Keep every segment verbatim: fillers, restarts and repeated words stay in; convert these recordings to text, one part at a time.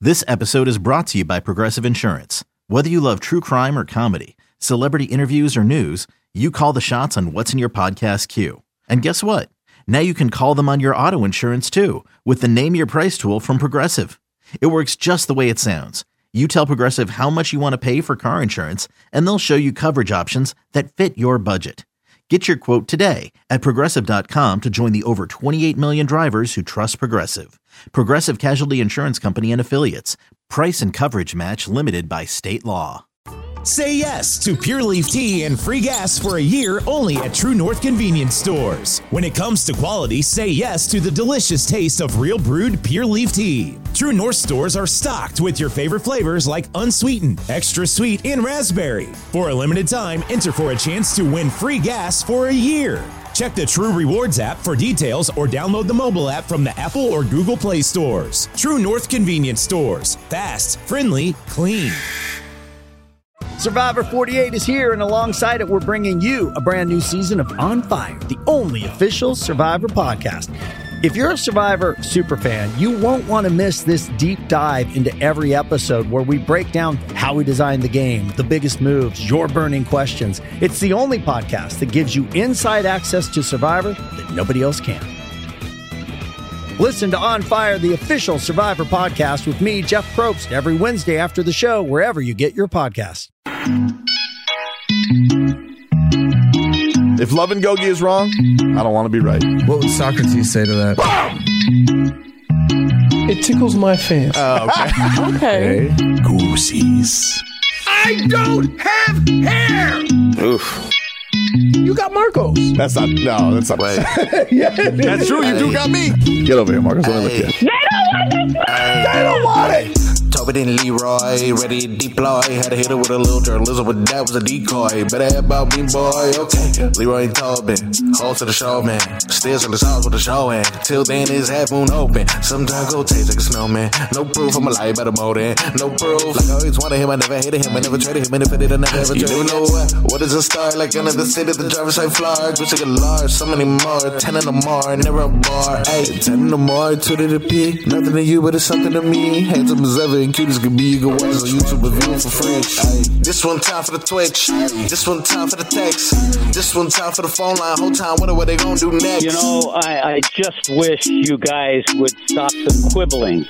This episode is brought to you by Progressive Insurance. Whether you love true crime or comedy, celebrity interviews or news, you call the shots on what's in your podcast queue. And guess what? Now you can call them on your auto insurance too with the Name Your Price tool from Progressive. It works just the way it sounds. You tell Progressive how much you want to pay for car insurance, and they'll show you coverage options that fit your budget. Get your quote today at Progressive dot com to join the over twenty-eight million drivers who trust Progressive. Progressive Casualty Insurance Company and Affiliates. Price and coverage match limited by state law. Say yes to Pure Leaf Tea and free gas for a year only at True North Convenience Stores. When it comes to quality, say yes to the delicious taste of real brewed Pure Leaf Tea. True North stores are stocked with your favorite flavors like unsweetened, extra sweet, and raspberry. For a limited time, enter for a chance to win free gas for a year. Check the True Rewards app for details or download the mobile app from the Apple or Google Play stores. True North Convenience Stores. Fast, friendly, clean. Survivor forty-eight is here, and alongside it, we're bringing you a brand new season of On Fire, the only official Survivor podcast. If you're a Survivor superfan, you won't want to miss this deep dive into every episode where we break down how we designed the game, the biggest moves, your burning questions. It's the only podcast that gives you inside access to Survivor that nobody else can. Listen to On Fire, the official Survivor podcast with me, Jeff Probst, every Wednesday after the show, wherever you get your podcasts. If love and Gogi is wrong, I don't want to be right. What would Socrates say to that? It tickles my fancy. Oh, okay. Okay. Okay. Goosies. I don't have hair! Oof. You got Marcos. That's not, no, that's not right. Yeah, That's true, you do got me. Get over here, Marcus. Let me look at you. They don't want this. They don't want it. Tobin and Leroy, ready to deploy. Had to hit her with a little journalism, but that was a decoy. Better have about me, boy. Okay. Leroy and Tobin, hold to the show, man. Still to the sauce with the show, and till then it's half moon open. Sometimes go taste like a snowman. No proof, I'm a lie about a motor. No proof. Like I always wanted him, I never hated him, I never traded him, and if I did, I never ever traded him. You know what? What is a star? Like another city, the driver's side fly. Go take a large, so many more. Ten in the more, never a bar. Hey, ten in the more, two to the P. Nothing to you, but it's something to me. Handsome as ever and cute as can be. You can watch on YouTube review for free. Ay. This one time for the Twitch. This one time for the text. This one time for the phone line. Whole time wondering what they gonna do next. You know, I, I just wish you guys would stop the quibbling.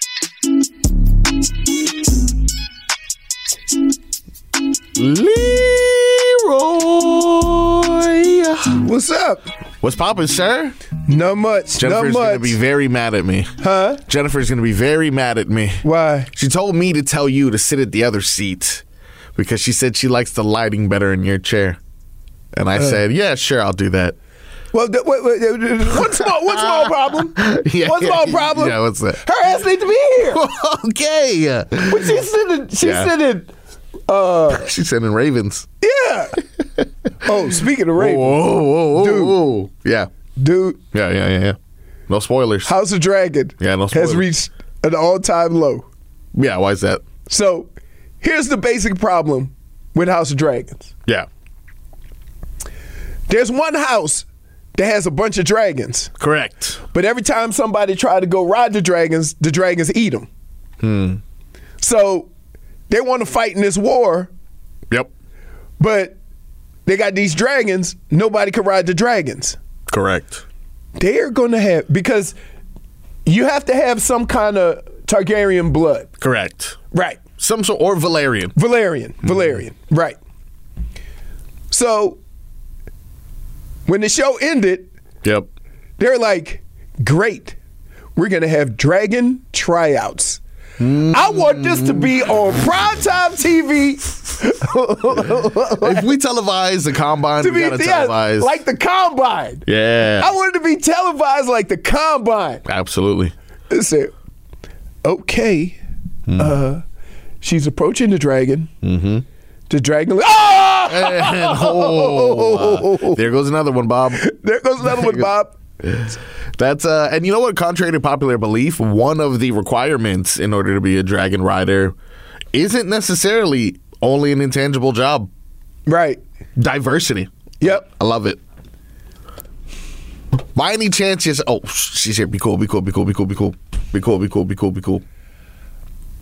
Leroy. What's up? What's poppin', sir? Not much. Jennifer's Not much. going to be very mad at me. Huh? Jennifer's going to be very mad at me. Why? She told me to tell you to sit at the other seat because she said she likes the lighting better in your chair. And I uh, said, yeah, sure, I'll do that. Well, th- wait, wait, wait, one small, one small problem. yeah, one small problem. Yeah, what's that? Her ass needs to be here. Okay. But she's sitting. She's Yeah. sitting. Uh, She's sending Ravens. yeah. Oh, speaking of Ravens, Whoa, whoa, whoa, Dude. whoa. Yeah. dude, Yeah, yeah, yeah, yeah. No spoilers. House of Dragon Yeah, no spoilers. has reached an all-time low. Yeah, why is that? So, here's the basic problem with House of Dragons. Yeah. There's one house that has a bunch of dragons, Correct. but every time somebody try to go ride the dragons, the dragons eat them. Hmm. So, they want to fight in this war, Yep. but they got these dragons. Nobody can ride the dragons. Correct. They're going to have, because you have to have some kind of Targaryen blood. Correct. Right. Some sort, or Valerian. Valerian. Valerian. Mm-hmm. Right. So, when the show ended, Yep. they're like, great. We're going to have dragon tryouts. Mm. I want this to be on primetime T V. If we televise the Combine, to we be, got to yeah, televise. like the Combine. Yeah. I want it to be televised like the Combine. Absolutely. They said, okay, Mm. uh, she's approaching the dragon. Mm-hmm. The dragon, ah! And, oh, uh, there goes another one, Bob. There goes another one, Bob. That's uh, and you know what? Contrary to popular belief, one of the requirements in order to be a dragon rider isn't necessarily only an intangible job. Right. Diversity. Yep. I love it. By any chance, yes. Oh, she's here. Be cool. Be cool. Be cool. Be cool. Be cool. Be cool. Be cool. Be cool. Be cool.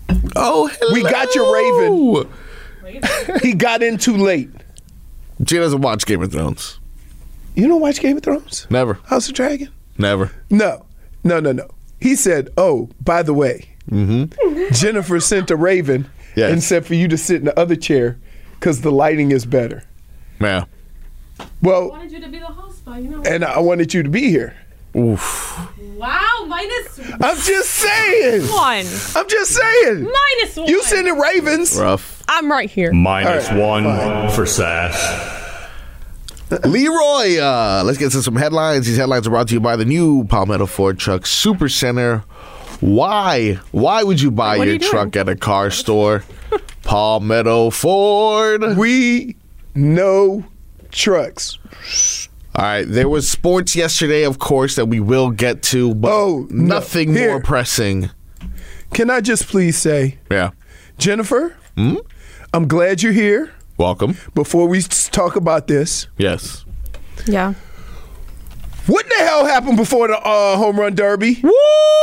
Oh, hello. We got your Raven. He got in too late. She doesn't watch Game of Thrones. You don't watch Game of Thrones? Never. House of Dragon? Never. No, no, no, no. He said, oh, by the way, Mm-hmm. Jennifer sent a Raven Yes. and said for you to sit in the other chair because the lighting is better. Yeah. Well, I wanted you to be the host, but you know. and I wanted you to be here. Oof. Wow, minus I'm just saying. one. I'm just saying. Minus one. You sending Ravens. Rough. I'm right here. Minus All right, one fine. for Sass. Leroy, uh, let's get to some headlines. These headlines are brought to you by the new Palmetto Ford Truck Super Center. Why? Why would you buy What are your you doing? truck at a car store? Palmetto Ford. We know trucks. All right, there was sports yesterday, of course, that we will get to, but Oh, no. nothing Here. more pressing. Can I just please say, Yeah. Jennifer, Hmm? I'm glad you're here. Welcome. Before we s- talk about this, Yes. Yeah. what the hell happened before the uh, home run derby? Woo!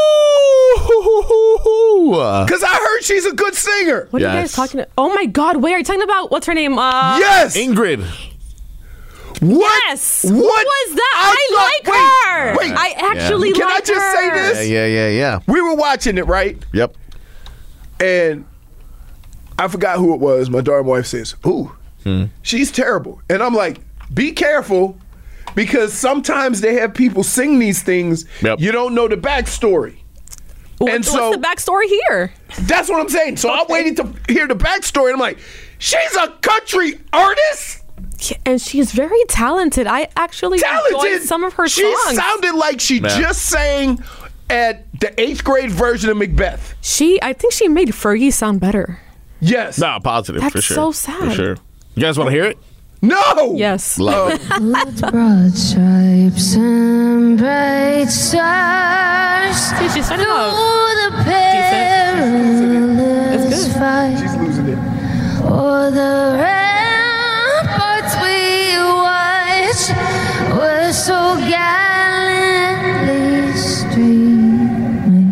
Because I heard she's a good singer. What are you guys Yes. talking about? Oh my God, wait, are you talking about, what's her name? Uh, Yes. Ingrid. What? Yes. What Who was that? I, thought- like wait, her. Wait. I actually Can I like just her. say this? Yeah, yeah, yeah, yeah. We were watching it, right? Yep. And I forgot who it was. My daughter wife says, ooh, she's terrible. And I'm like, be careful, because sometimes they have people sing these things. Yep. You don't know the backstory. What- And what's so- the backstory here? That's what I'm saying. So I'm waiting to hear the backstory. And I'm like, she's a country artist? Yeah, and she's very talented. I actually Talented. enjoyed some of her she songs. sounded like she Yeah. just sang at the eighth grade version of Macbeth. she, I think she made Fergie sound better. Yes. Nah, positive for That's sure. so sad. For sure. You guys want to hear it? No. Yes. Love it. Broad stripes and bright stars Dude, she's starting through out the perilous It's good. fight. She's losing it. O'er the ramparts we watched were so gallantly streaming,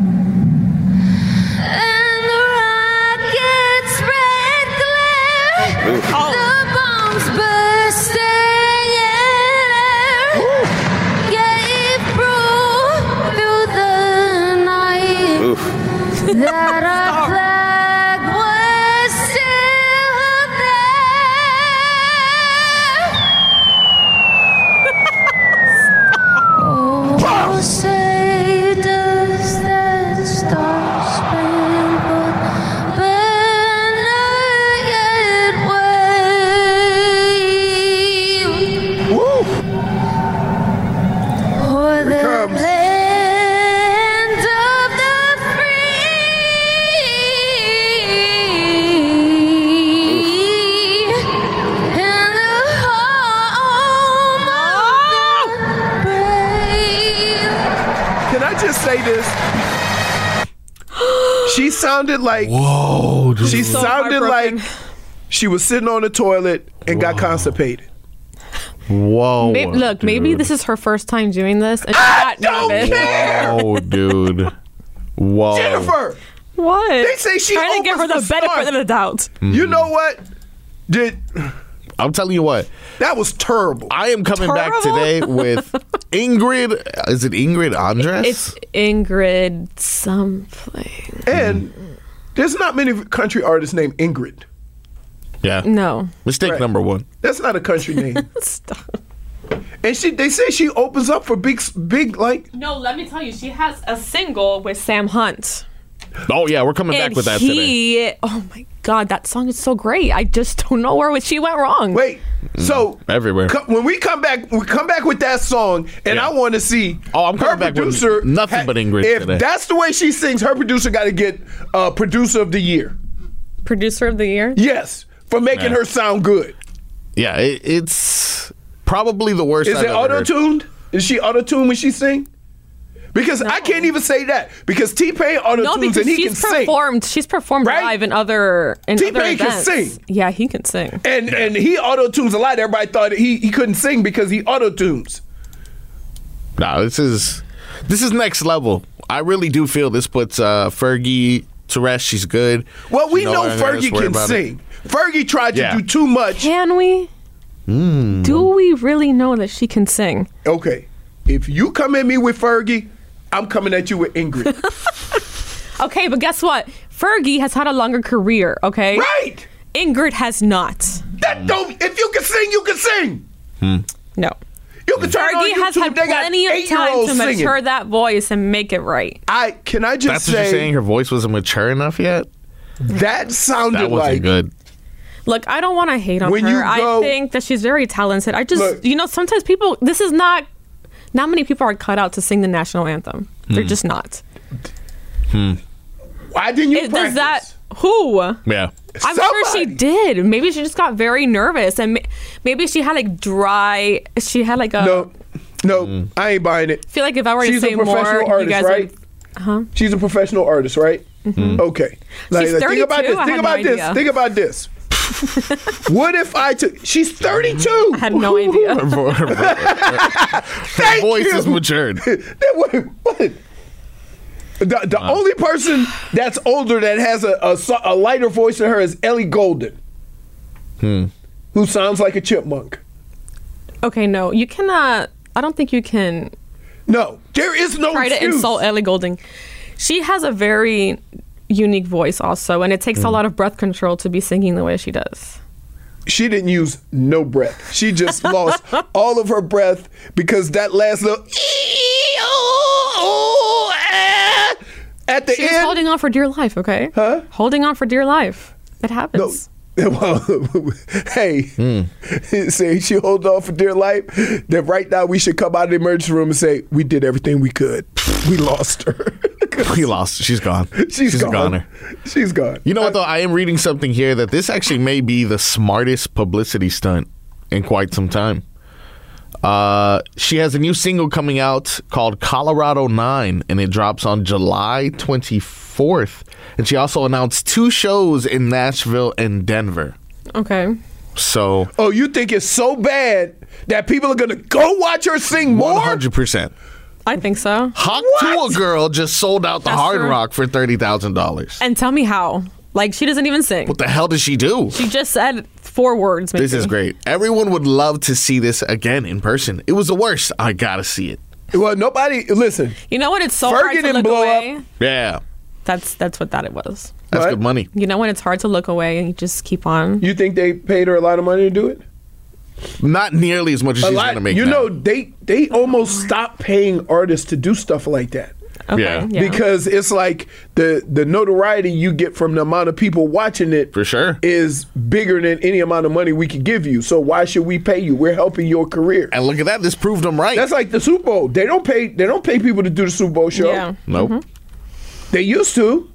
and the rockets' red glare, the bombs bursting in air, gave proof through the night that our flag was still there. Oh, say does that star-spangled banner yet wave? O'er the comes. land of the free and the home of the brave. Can I just say this? She sounded like Whoa, dude. she So sounded heartbroken. like she was sitting on the toilet and got constipated. Whoa. May- look, maybe dude. this is her first time doing this, and she I got none don't of it. care. Oh, dude. Whoa. Jennifer, What? They say she trying to give her opens the the benefit start. of the doubt. you know what? Did I'm telling you what. that was terrible. I am coming back Terrible. today with Ingrid. Is it Ingrid Andress? It's Ingrid something. And there's not many country artists named Ingrid. yeah. No. Mistake Right. number one. That's not a country name. Stop. And she, they say she opens up for big, big like. No, let me tell you, she has a single with Sam Hunt. Oh, yeah. We're coming And back with that today. he, oh my God, that song is so great. I just don't know where she went wrong. Wait, so Everywhere. co- when we come back, we come back with that song, and Yeah. I want to see. Oh, I'm coming her back with producer. nothing but Ingrid If today. that's the way she sings, her producer got to get uh, producer of the year. Producer of the year? Yes, for making Yeah. her sound good. Yeah, it, it's probably the worst Is I've it ever auto heard. tuned? Is she auto tuned when she sing? Because I can't even say that because T Pain auto No, tunes because and he she's can sing. performed. She's performed Right? live in other in T-Pain other can events. sing. Yeah, he can sing. And and he auto tunes a lot. Everybody thought he, he couldn't sing because he auto tunes. No, this is this is next level. I really do feel this puts uh, Fergie to rest. She's good. Well, we She know her parents Fergie worry can about it. sing. Fergie tried to Yeah. do too much. Can we? Mm. Do we really know that she can sing? Okay, if you come at me with Fergie, I'm coming at you with Ingrid. Okay, but guess what? Fergie has had a longer career, okay? Right. Ingrid has not. That don't. If you can sing, you can sing. No. You can turn on Fergie has YouTube, had they got plenty of time eight-year-olds to singing. mature that voice and make it right. I can I just That's say what you're saying. Her voice wasn't mature enough yet. that sounded That wasn't like good. Look, I don't want to hate on When her. you go- I think that she's very talented. I just, Look. you know, sometimes people, this is not, not many people are cut out to sing the national anthem. They're just not. Why didn't you It, practice? does that, who? Yeah. I'm sure she Somebody. did. Maybe she just got very nervous, and ma- maybe she had like dry. She had like a. No, no, Mm. I ain't buying it. I feel like if I were She's to a say more, professional artist, you guys right? would. Huh? She's a professional artist, right? Okay. Like, She's think about thirty-two? this. I Think had about no this. idea. Think about this. What if I took? She's thirty-two. I had no idea. Her, vo- her, vo- her Thank voice you. is matured. That- wait, what? The, the only person that's older that has a, a, so- a lighter voice than her is Ellie Goulding, who sounds like a chipmunk. Okay, no, you cannot. I don't think you can No, there is no try to excuse. insult Ellie Goulding. She has a very unique voice, also, and it takes a lot of breath control to be singing the way she does. She didn't use no breath. She just lost all of her breath because that last little at the She was end. holding on for dear life. Okay, Huh? Holding on for dear life. It No. happens. Well, hey, say she holds on for dear life. Then right now we should come out of the emergency room and say we did everything we could. We lost her. We lost. She's gone. She's, She's gone. a goner. She's gone. You know what, though? I am reading something here that this actually may be the smartest publicity stunt in quite some time. Uh, she has a new single coming out called Colorado nine, and it drops on July twenty-fourth. And she also announced two shows in Nashville and Denver. Okay. So, Oh, you think it's so bad that people are gonna go watch her sing more? one hundred percent. I think so. Hawk Tuah Girl just sold out the That's Hard true. Rock for thirty thousand dollars. And tell me how. Like, she doesn't even sing. What the hell does she do? She just said four words. Maybe. This is great. Everyone would love to see this again in person. It was the worst. I gotta see it. Well, nobody. Listen, You know what? It's so Fergie hard to didn't look blow away. up. Yeah, That's that's what that it was. that's What? good money. You know when it's hard to look away and you just keep on. you think they paid her a lot of money to do it? Not nearly as much as A she's lot. gonna make You now. know, they they almost stopped paying artists to do stuff like that. Okay. Yeah. Yeah. Because it's like the the notoriety you get from the amount of people watching it For sure. is bigger than any amount of money we could give you. So why should we pay you? We're helping your career. And look at that. This proved them right. That's like the Super Bowl. They don't pay they don't pay people to do the Super Bowl show. Yeah. nope. They used to.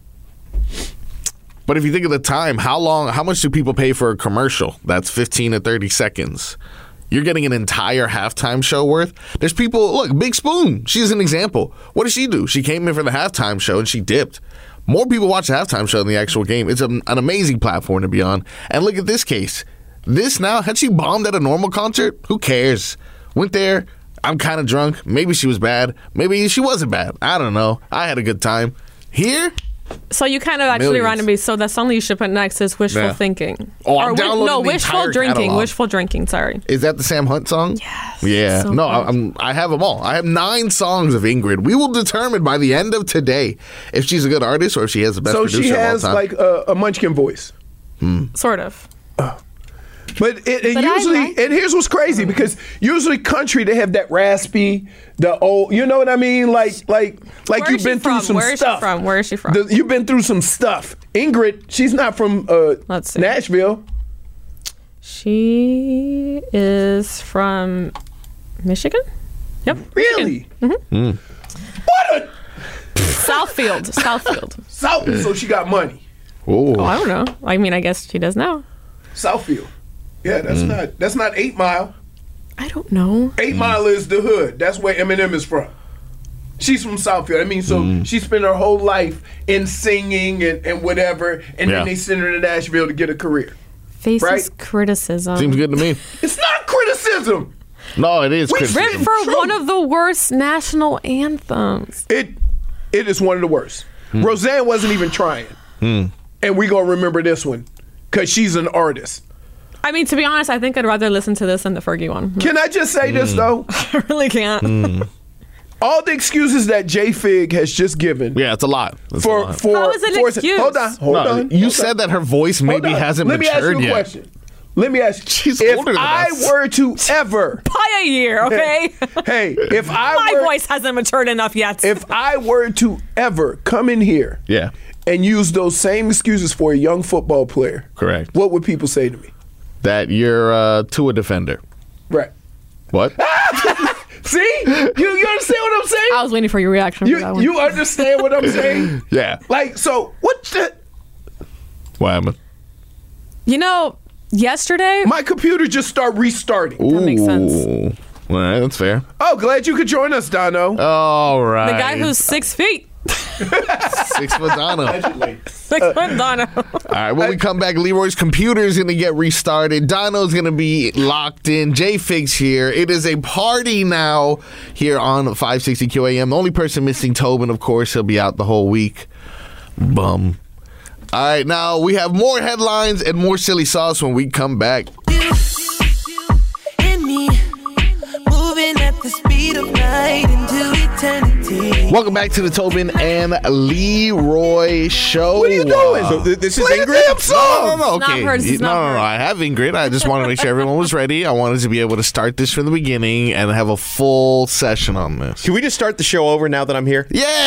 But if you think of the time, how long, how much do people pay for a commercial? That's fifteen to thirty seconds. You're getting an entire halftime show worth. There's people, look, Big Spoon, she's an example. What did she do? She came in for the halftime show and she dipped. More people watch the halftime show than the actual game. It's an, an amazing platform to be on. And look at this case. This now, had she bombed at a normal concert? Who cares? Went there, I'm kind of drunk. Maybe she was bad. Maybe she wasn't bad. I don't know. I had a good time. Here, So you kind of actually Millions. reminded me. So that song that you should put next is wishful Yeah. thinking. Oh, I'm Or wi- downloading no the wishful entire drinking. catalog. Wishful drinking. Sorry. is that the Sam Hunt song? Yes. Yeah. So no, good. I- I'm, I have them all. I have nine songs of Ingrid. We will determine by the end of today if she's a good artist or if she has the best So producer she of all has time. like a, a munchkin voice. Sort of. But it, it But I usually, like- and here's what's crazy because usually country they have that raspy, the old, you know what I mean? Like, like, like Where you've is been she through from? some Where is she stuff. from? Where is she from? The- you've been through some stuff. Ingrid, she's not from uh, Let's see. Nashville. She is from Michigan. Yep. Really? Michigan. What a Southfield. Southfield. South. So she got money. Ooh. Oh, I don't know. I mean, I guess she does now. Southfield. Yeah, that's not that's not Eight Mile. I don't know. Eight Mile is the hood. That's where Eminem is from. She's from Southfield. I mean, so she spent her whole life in singing and, and whatever, and Yeah. then they sent her to Nashville to get a career. Faces Right. criticism. Seems good to me. It's not criticism. No, it is We criticism. Written for True. one of the worst national anthems. It it is one of the worst. Hmm. Roseanne wasn't even trying. Hmm. and we gonna remember this one because she's an artist. I mean, to be honest, I think I'd rather listen to this than the Fergie one. Can I just say this though? I really can't. All the excuses that J Fig has just given. Yeah, it's a lot. It's for a lot. for How is it an for excuse? hold on, hold No, on. You hold said on. that her voice Hold maybe on. hasn't Let me ask matured you a yet. question. Let me ask you. She's if older than I us. were to ever, By a year, okay? hey, if I My were, voice hasn't matured enough yet. if I were to ever come in here, Yeah, and use those same excuses for a young football player, correct. what would people say to me? That you're uh, to a defender. Right. What? See? You you understand what I'm saying? I was waiting for your reaction for that You one. you understand what I'm saying? Yeah. Like, so what the, What happened? You know, yesterday, my computer just start restarting. That makes sense. Ooh. All right, that's fair. Oh, glad you could join us, Dono. All right. the guy who's six feet, six foot Dono. six foot Dono. All right, when we come back, Leroy's computer is going to get restarted. Dono's going to be locked in. J-Fig's here. It is a party now here on five sixty Q A M. The only person missing Tobin, of course. He'll be out the whole week. Bum. All right, now we have more headlines and more silly sauce when we come back. And me, moving at the speed of light into eternity. Welcome back to the Tobin and Leroy show. What are you doing? So th- this is Play the Ingrid? damn song. No, no, no. It's not Okay. hers, it's no, not no, no. hers. I have Ingrid. I just wanted to make sure everyone was ready. I wanted to be able to start this from the beginning and have a full session on this. Can we just start the show over now that I'm here?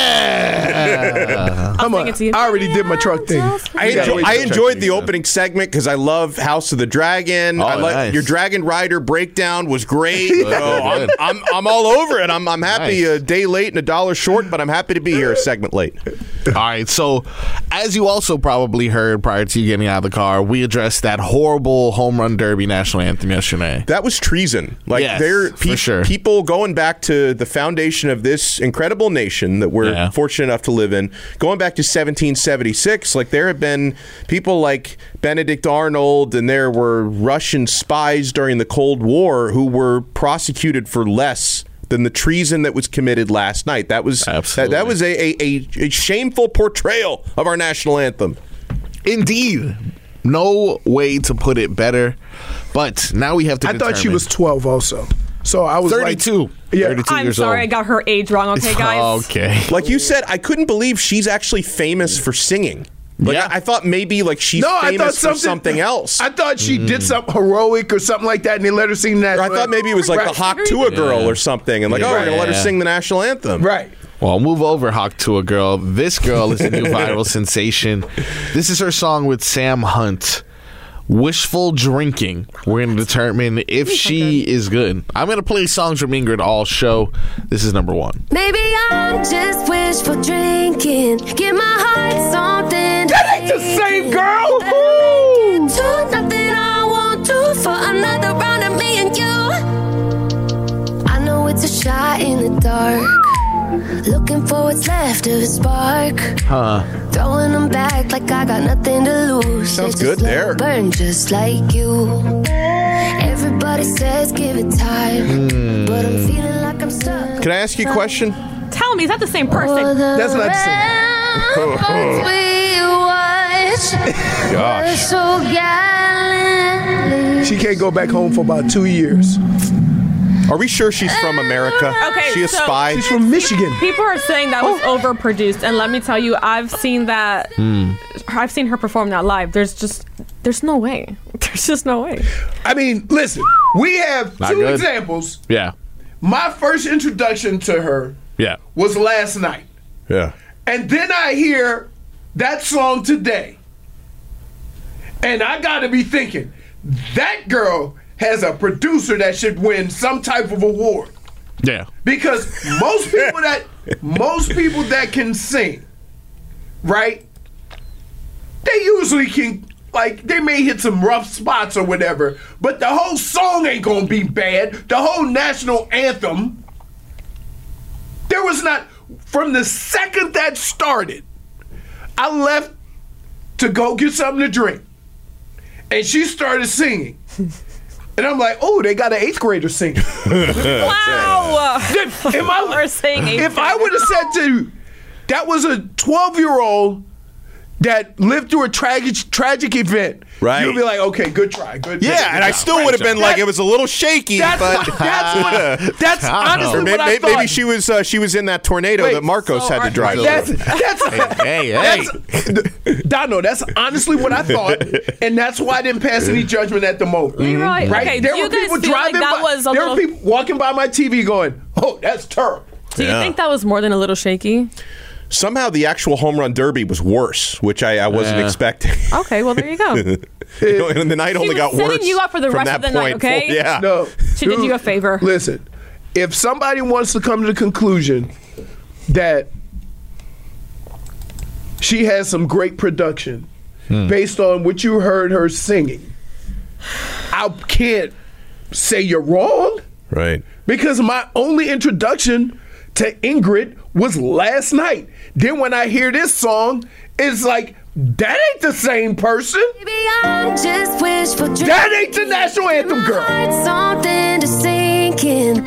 Yeah. Come on. it to you. I already did my truck thing. I, Yeah, enjoy, wait, I check enjoyed these the out. opening segment because I love House of the Dragon. Oh, I like nice. your Dragon Rider breakdown was great. So I'm, good. I'm I'm all over it. I'm I'm happy Nice. a day late and a dollar short, but I'm happy to be here a segment late. All right. So, as you also probably heard prior to you getting out of the car, we addressed that horrible home run derby national anthem yesterday. That was treason. Like Yes, there, for sure. people going back to the foundation of this incredible nation that we're Yeah. fortunate enough to live in, going back to seventeen seventy-six. Like there have been people like Benedict Arnold, and there were Russian spies during the Cold War who were prosecuted for less than the treason that was committed last night. That was that, Absolutely. that was a, a, a, a shameful portrayal of our national anthem. Indeed. No way to put it better. But now we have to I thought she determine- was twelve also. So I was thirty-two. Like, yeah. thirty-two I'm years sorry, I old. got her age wrong. Okay, guys. Okay. Like you said, I couldn't believe she's actually famous for singing. Like Yeah. I, I thought maybe like she's No, I famous thought for something, something else. I thought she Mm. did something heroic or something like that, and they let her sing that. Or I thought maybe it was like Right. the Hawk to a Girl Yeah. or something, and like, oh, we're gonna let her Yeah. sing the national anthem. Right. Well, move over, Hawk to a Girl. This girl is a new viral sensation. This is her song with Sam Hunt. Wishful Drinking. We're going to determine if she is good. I'm going to play songs from Ingrid all show. This is number one. Maybe I'm just wishful drinking. Give my heart something. That ain't the same girl. Ooh. Nothing I won't do for another round of me and you. I know it's a shot in the dark. Looking for what's left of a spark. Huh. Throwing them back like I got nothing to lose. Sounds They just good let there. it burn just like you. Everybody says give it time, but I'm feeling like I'm stuck. Can I ask you a question? Tell me, is that the same person? That's not the same. We watch Gosh. so gallantly. She can't go back home for about two years. Are we sure she's from America? Okay, She a so- spy? She's from Michigan. People are saying that was overproduced, and let me tell you, I've seen that. I've seen her perform that live. There's just, there's no way. There's just no way. I mean, listen, we have Not two good. examples. Yeah. My first introduction to her Yeah. was last night. Yeah. And then I hear that song today. And I gotta be thinking, that girl has a producer that should win some type of award. Yeah. Because most people that most people that can sing, right? They usually can, like, they may hit some rough spots or whatever, but the whole song ain't gonna be bad. The whole national anthem, there was not, from the second that started, I left to go get something to drink. And she started singing. And I'm like, oh, they got an eighth grader singing. Wow. Am I, We're saying eighth if I would have said to you, that was a twelve-year-old that lived through a tragic tragic event, Right. you'll be like, okay, good try, good. Yeah, good and I job. still Right. would have been like, That- it was a little shaky, That's but what, that's what. That's honestly Or what I maybe, thought. maybe she was uh, she was in that tornado Wait, that Marcos so had to are- drive That's through. that's Hey, hey. that's Dono. That's honestly what I thought, and that's why I didn't pass any judgment at the moment. Leroy, Right? okay, There do you were guys people feel like driving that by. was a there little? were people walking by my T V going, "Oh, that's terrible." Do you Yeah. think that was more than a little shaky? Somehow the actual home run derby was worse, which I, I wasn't Yeah. expecting. Okay, well there you go. You know, and the night only was got setting worse. you up for the from rest that of the night, point. okay? Yeah. No, She did you a favor. Listen, if somebody wants to come to the conclusion that she has some great production based on what you heard her singing, I can't say you're wrong Right. because my only introduction to Ingrid was last night. Then when I hear this song, it's like, that ain't the same person. Maybe I'm just wishful drinking. That ain't the national anthem girl. Heart, something to sink in.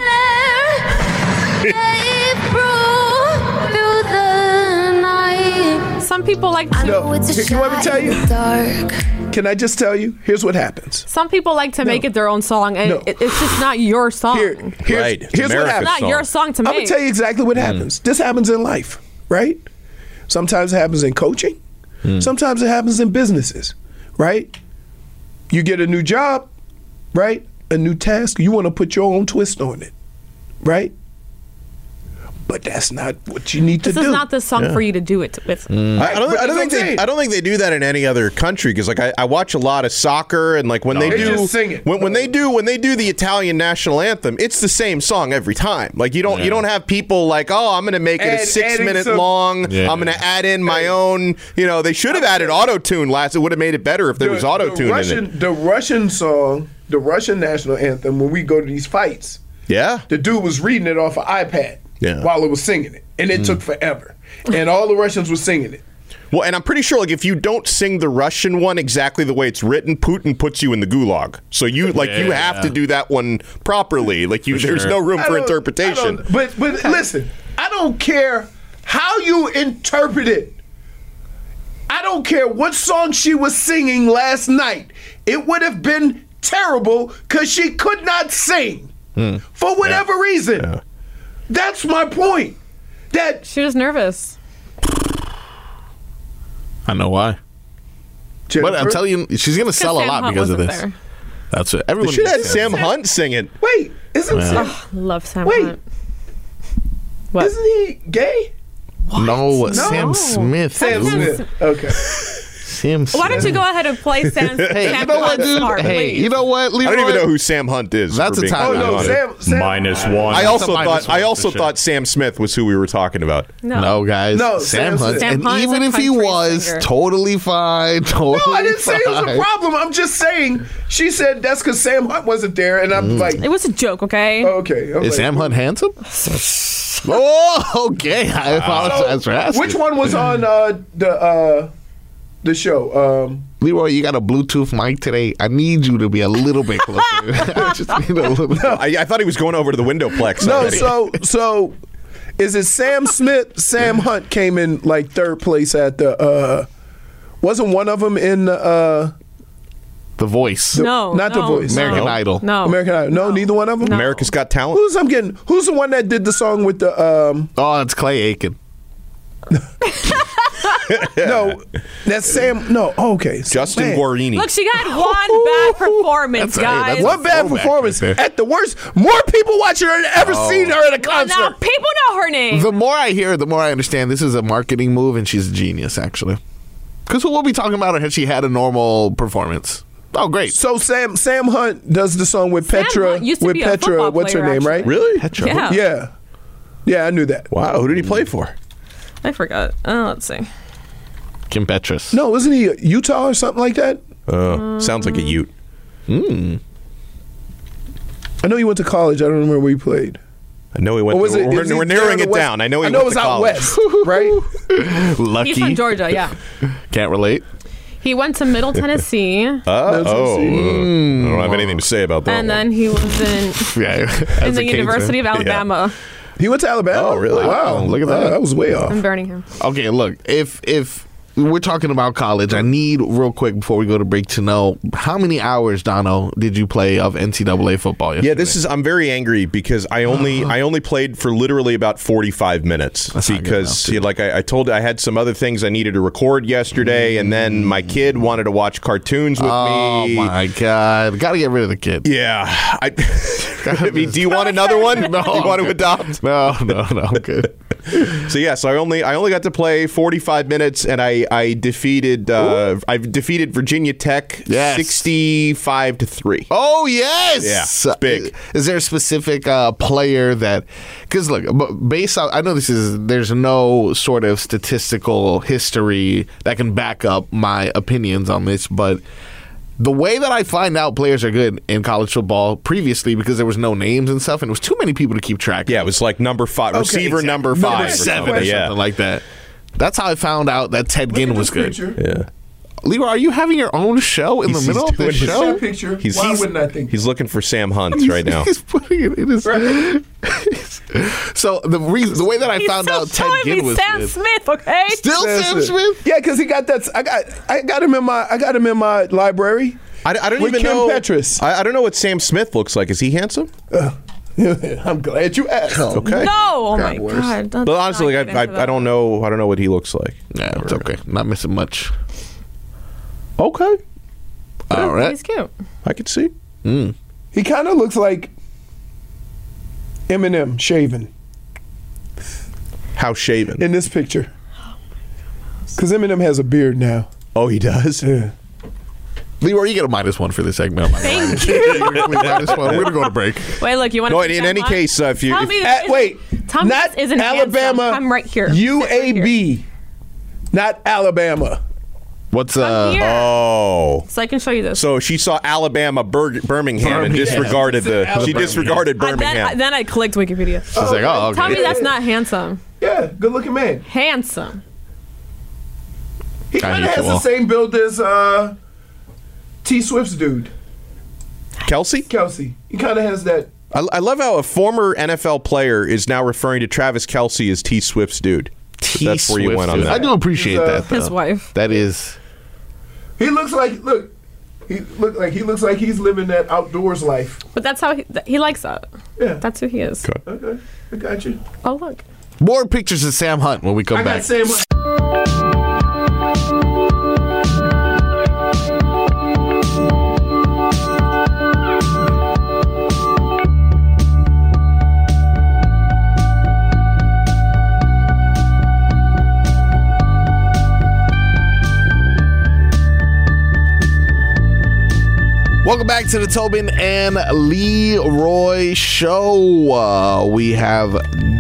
Through the night. Some people like I to. know it's a you want me to shot tell you? in the dark. Can I just tell you? Here's what happens. Some people like to make it their own song, and No. it, it's just not your song. Here, here's, Right. It's here's what America's happens. It's not your song to I'm make. gonna tell you exactly what happens. This happens in life, right? Sometimes it happens in coaching. Sometimes it happens in businesses, right? You get a new job, right? A new task. You want to put your own twist on it, right? But that's not what you need This to is do. not the song for you to do it with. I, I don't, But I don't that's think what I'm they. saying. I don't think they do that in any other country because, like, I, I watch a lot of soccer and like when they They do just sing it. when when they do when they do the Italian national anthem, it's the same song every time. Like you don't you don't have people like, oh, I'm going to make it a Add- six adding minute some- long. Yeah. I'm going to add in my own. You know, they should have added auto tune last. It would have made it better if there was auto tune in Russian, it. The Russian song, the Russian national anthem, when we go to these fights, Yeah. the dude was reading it off an iPad Yeah. while it was singing it. And it took forever. And all the Russians were singing it. Well, and I'm pretty sure, like, if you don't sing the Russian one exactly the way it's written, Putin puts you in the gulag. So you, like, you Yeah. have to do that one properly. Like, you, For there's sure. no room I for don't- I interpretation. don't- But but listen, I don't care how you interpret it. I don't care what song she was singing last night. It would have been terrible because she could not sing for whatever reason. That's my point. That She was nervous. I know why. But I'm telling you, she's going to sell a Sam lot Hunt because of wasn't this. there. That's it. We Everyone should have had needs Sam Hunt sing it. Wait, isn't Yeah. Sam, Love Sam Wait. Hunt. What? isn't he gay? No, Sam Smith. Sam dude. Smith. Okay. Sam Smith. Why don't you go ahead and play Sam, Hey, Sam you know what, Hunt's dude? part, Hey, please? you know what, Leroy? I don't even know who Sam Hunt is. That's for a being time Oh completely no, honest. Sam. Sam Minus one. I also That's a minus thought I one also for sure. thought Sam Smith was who we were talking about. No. No, guys. No, Sam Sam Hunt. Smith. Sam And Hunt is even a if he country was, singer. totally fine. Totally No, I didn't say it was a fine. problem. I'm just saying. She said that's because Sam Hunt wasn't there, and I'm like, It was a joke, okay? okay. I'm Is like, Sam Hunt handsome? Oh, okay. I apologize for asking. Which one was on uh, the uh, the show? Um, Leroy, you got a Bluetooth mic today. I need you to be a little bit closer. Just need a little bit. I, I thought he was going over to the Windowplex. no, already. so so is it Sam Smith? Sam Hunt came in like third place at the. Uh, wasn't one of them in the, uh, The Voice. no, not The no, Voice. American no, Idol. No. American Idol? No, neither one of them. America's Got Talent. Who's I'm getting? Who's the one that did the song with the? Um, Oh, it's Clay Aiken. no, that's Sam. No, oh, okay, Justin Man. Guarini. Look, she had one bad performance, That's- hey, guys. that's One bad throwback performance. right there. At the worst, more people watching her than ever seen her at a Well, concert. now people know her name. The more I hear, the more I understand this is a marketing move, and she's a genius, actually. Because we'll be talking about her if she had a normal performance. Oh, great. So Sam Sam Hunt does the song with Sam Petra. Hunt used to with be a Petra, football what's her player, name, right? actually. Really? Petra. Yeah. Yeah, yeah, I knew that. Wow. Who did he play for? I forgot. Uh, let's see. Kim Petras. No, wasn't he Utah or something like that? Uh, sounds like a Ute. I know he went to college. I don't remember where he played. I know he went. Or was to, it- we're is he we're there narrowing in it the West? down. I know he I know went it was to out college. west, right? Lucky. He's from Georgia, yeah. Can't relate. He went to Middle Tennessee, Uh, oh, uh, I don't have anything to say about that. and one. then he was in Yeah. in the University of Alabama He went to Alabama. Oh, really? Wow, Wow, look at Wow, that. that was way off. in Birmingham. Okay, look. If if we're talking about college. I need real quick before we go to break to know how many hours, Dono, did you play of N C double A football yesterday? Yeah, this is. I'm very angry because I only I only played for literally about forty-five minutes. That's not good because enough, like I, I told, I had some other things I needed to record yesterday, and then my kid wanted to watch cartoons with oh me. Oh my god, got to get rid of the kid. Yeah, I, I mean, do you want another one? No, do you want to adopt? No, no, no, I'm good. So yeah, so I only I only got to play forty-five minutes, and I I defeated uh, I've defeated Virginia Tech yes. sixty-five to three. Oh yes, yeah, it's big. Is there a specific uh, player that? Because look, based on I know this is there's no sort of statistical history that can back up my opinions on this, but the way that I find out players are good in college football previously, because there was no names and stuff, and it was too many people to keep track of. Yeah, it was like number five, okay, receiver exactly. number number five, seven, or something, or yeah. something like that. That's how I found out that Ted Ginn was good. Picture. Yeah. Leroy, are you having your own show in he's, the middle of the show? That picture. He's, Why he's, wouldn't I think? He's looking for Sam Hunt right now. He's putting it in his. Right. So the reason, the way that I He's found still out Ted showing Ginn me was Sam good. Smith, okay? Still Sam, Sam Smith? Yeah, because he got that. I got. I got him in my. I got him in my library. I, I don't with even Kim know. Petras. I, I don't know what Sam Smith looks like. Is he handsome? Uh, I'm glad you asked. Okay. No, oh my worse. god. But honestly, like, I, I I don't know. I don't know what he looks like. Yeah, it's okay. Not missing much. Okay. All right. He's cute. I could see. Mm. He kind of looks like Eminem shaven How shaven? in this picture. Because Eminem has a beard now. Oh, he does? Yeah. Leroy, you get a minus one for this segment. Thank you. minus one. We're going to go to break. Wait, look, you want No, to in any case, uh, if you. Tell If, me At, this wait, isn't- tell me not this isn't Alabama. handsome. I'm right here. U Sit right A B, not Alabama. What's I'm uh? here. oh. So I can show you this. So she saw Alabama, Bur- Birmingham, and Birmingham. disregarded the. Alabama. She disregarded I, then, Birmingham. I, then I clicked Wikipedia. I was like, oh, okay. Tell me that's not handsome. Yeah, good looking man. Handsome. He I kind hate of has you all. the same build as uh, T Swift's dude, Kelsey? Kelsey. He kind of has that. I, I love how a former N F L player is now referring to Travis Kelsey as T Swift's dude. T That's where you Swift, went on dude. that. I do appreciate He's, uh, that. Though. His wife. That is. He looks like look. He look like he looks like he's living that outdoors life. But that's how he, th- he likes that. Yeah. That's who he is. Okay. Okay, I got you. Oh, look. More pictures of Sam Hunt when we come I back. got Sam. Welcome back to the Tobin and Leroy show. Uh, we have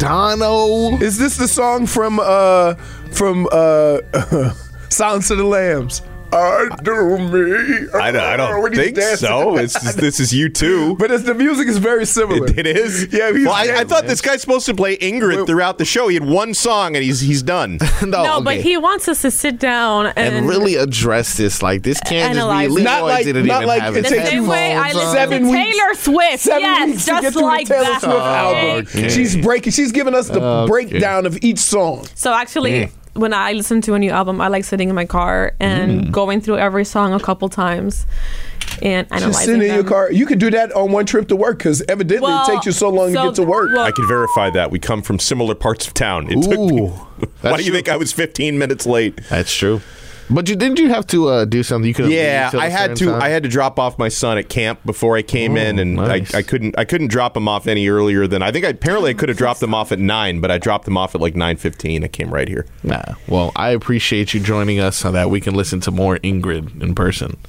Dono. Is this the song from uh from uh Silence of the Lambs? I do me. I don't, I don't When he's think dancing. so. It's just, this is you too. But it's, the music is very similar. It, it is. Yeah, he's well, I, I dancing. thought this guy's supposed to play Ingrid throughout the show. He had one song and he's he's done. no, No, okay. but he wants us to sit down and, and really address this. Like this can't Analyze just it. be. Not Leroy like- didn't not even like have it his the takes same you way I headphones listen on. seven to weeks- Taylor Swift. Seven yes, weeks to just get through like the Taylor that. Swift album. Okay. She's breaking. She's giving us the Okay. breakdown of each song. So actually, when I listen to a new album, I like sitting in my car and Mm. going through every song a couple times and analyzing Just sitting in your them. car. You could do that on one trip to work because evidently Well, it takes you so long so to get to work. well- I can verify that. We come from similar parts of town. It took me. Ooh, Why that's do you true. think I was fifteen minutes late? That's true. But you didn't you have to uh, do something? You could. Yeah, I had to. I had to drop off my son at camp before I came Oh, in, and nice. I, I couldn't. I couldn't drop him off any earlier than I think. I apparently I could have dropped him off at nine, but I dropped him off at like nine fifteen. I came right here. Nah. Well, I appreciate you joining us so that we can listen to more Ingrid in person.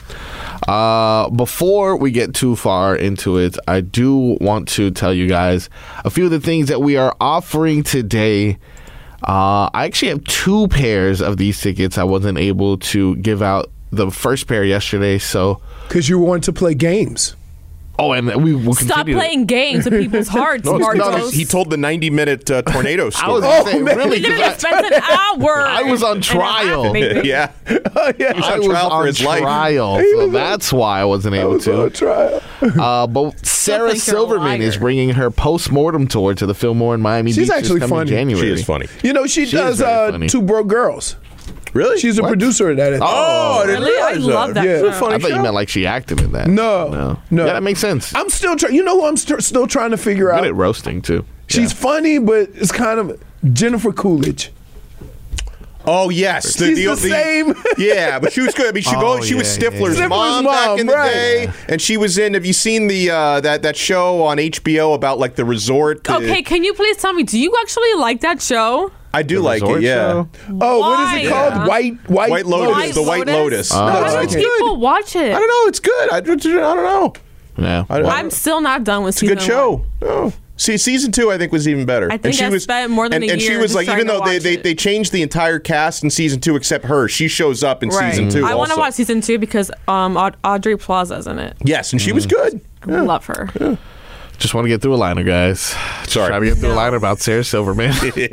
Uh, before we get too far into it, I do want to tell you guys a few of the things that we are offering today. Uh, I actually have two pairs of these tickets. I wasn't able to give out the first pair yesterday, so Because you want to play games. oh, and we will Stop continue. to- playing games with people's hearts, No, it's Marcos. because he told the ninety minute uh, tornado I story. was Oh, saying, man. really, He 'cause literally I- spent an hour. I was on and a half, trial. maybe. yeah, Oh, yeah. was I on was trial for on his life. trial, so that's why I wasn't able on to. trial. Uh, but Sarah think you're a Silverman is liar. bringing her post-mortem tour to the Fillmore in Miami She's Beach actually this coming funny. January. she is funny. You know, she, She is does very uh, funny. Two Broke Girls. Really? She's a What? producer of that. Oh, I didn't Really? I realize love that Yeah. show. Funny I thought show. you meant like she acted in that. No, No. no. Yeah, that makes sense. I'm still trying. You know who I'm st- still trying to figure Good out? at roasting, too. She's Yeah. funny, but it's kind of Jennifer Coolidge. Oh yes, She's the same. Yeah, but she was good. I mean, she Oh, go. She was yeah, Stifler's yeah. mom, Stifler's back mom, in the right. day, and she was in. Have you seen the uh, that that show on H B O about like the resort? the- Okay, can you please tell me, do you actually like that show? I do The like it. resort Yeah, show? Oh, what is it Why? called? White, white, White Lotus, White the White Lotus. Lotus? No, Why it's, don't it's people good. watch it? I don't know. It's good. I, I don't know. Yeah. I, I, I'm still not done with it's a season good show. one. Oh. See, season two, I think, was even better. I think and she I was, spent more than and, a and she year was just like, even trying to though they, watch they, it. they changed the entire cast in season two except her, she shows up in Right. season two. I want to also. watch season two because um, Aud- Audrey Plaza's in it. Yes, and she was good. I love her. Just want to get through a liner, guys. Sorry. Trying to get through a liner about Sarah Silverman.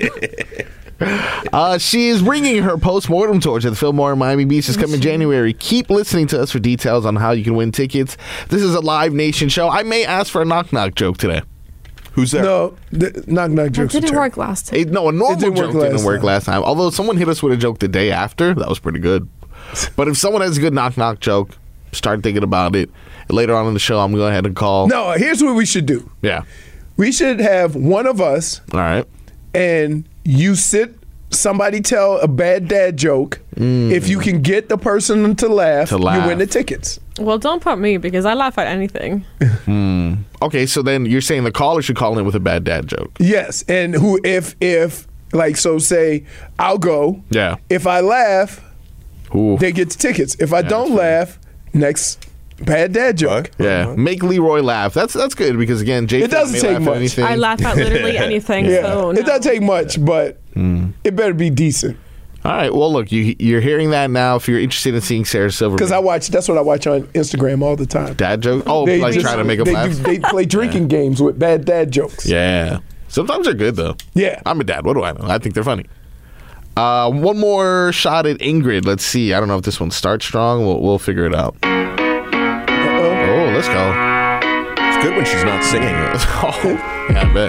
uh, she is bringing her post-mortem torch at the Fillmore in Miami Beach this coming January. Keep listening to us for details on how you can win tickets. This is a Live Nation show. I may ask for a knock-knock joke today. Who's there? No, the, knock knock It jokes. are didn't terrible. work last time. It- no, a normal didn't joke work didn't last work time. last time. Although someone hit us with a joke the day after, that was pretty good. But if someone has a good knock-knock joke, start thinking about it. Later on in the show, I'm going to go ahead and call. No, here's what we should do. Yeah. We should have one of us, All right. and you sit. Somebody tell a bad dad joke. If you can get the person to laugh, To laugh. you win the tickets. Well, don't put me because I laugh at anything. Okay, so then you're saying the caller should call in with a bad dad joke. Yes, and who if if like so say I'll go. Yeah. If I laugh, Ooh. they get the tickets. If I don't that's laugh, next bad dad joke. Yeah, make Leroy laugh. That's that's good because again, Jay It doesn't may take laugh at much. anything. I laugh at literally anything. Yeah, So no. it doesn't take much, but it better be decent. All right. Well, look, you you're hearing that now. If you're interested in seeing Sarah Silverman, Because I watch. That's what I watch on Instagram all the time. dad joke. Oh, They like just- trying to make them they laugh. do- they play drinking games with bad dad jokes. Yeah. Sometimes they're good though. Yeah. I'm a dad. What do I know? I think they're funny. Uh, one more shot at Ingrid. Let's see. I don't know if this one starts strong. We'll we'll figure it out. Oh, let's go. It's good when she's not singing. Oh, yeah, I bet.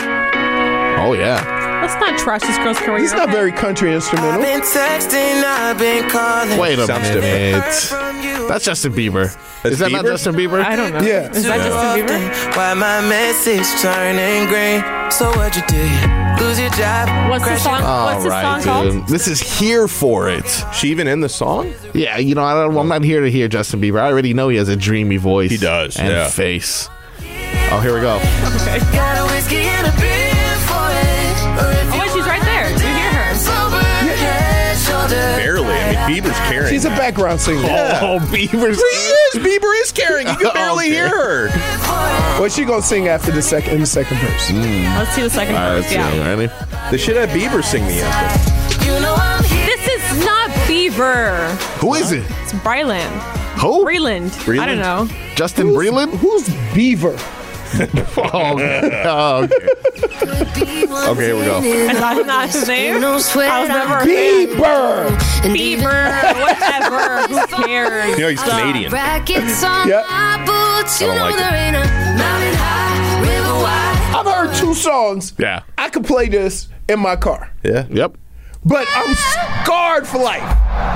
Oh yeah. Let's not trash this girl's career. It's not very country instrumental. Been texting, I've been calling. Wait a Sounds minute. That's Justin Bieber. That's Is that not Bieber? Justin Bieber? I don't know. Yeah. Is that Justin Bieber? Why my message turning green? So what you do? Lose your job? What's the crash song? All What's the right, song dude. called? This is Here For It. She even in the song? Yeah, you know, I don't, I'm not here to hear Justin Bieber. I already know he has a dreamy voice. He does, And yeah. face. Oh, here we go. Got a whiskey and a beer for it. Or if Oh, wait, she's right there. Do you hear her? sober, head, shoulder. Barely. I mean, Bieber's carrying. She's a background singer. Oh, Bieber's. He is. Bieber is carrying. You can barely Okay. hear her. What's she gonna sing after the second in the second verse? Let's see the second All right, verse. let's see. Yeah. Ready? They should have Bieber sing the anthem. You know I'm here. This is not Beaver. Who is it? It's Bryland. Who? Breland. I Breland? don't know. Justin Breland? Who's Beaver? Oh, okay. Oh, okay. Okay, here we go. Is that not his name? No sweat. I was never a fan. Bieber. Bieber. Whatever. Who cares? You know he's Canadian. Rackets on Yep. my boots. You I don't know like there ain't a mountain high, river wide. I've heard two songs. Yeah. I could play this in my car, Yeah. Yep. but I'm scarred for life.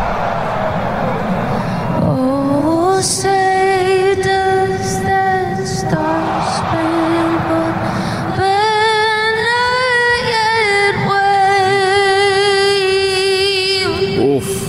Oh, say does that star-spangled banner yet wave Oof.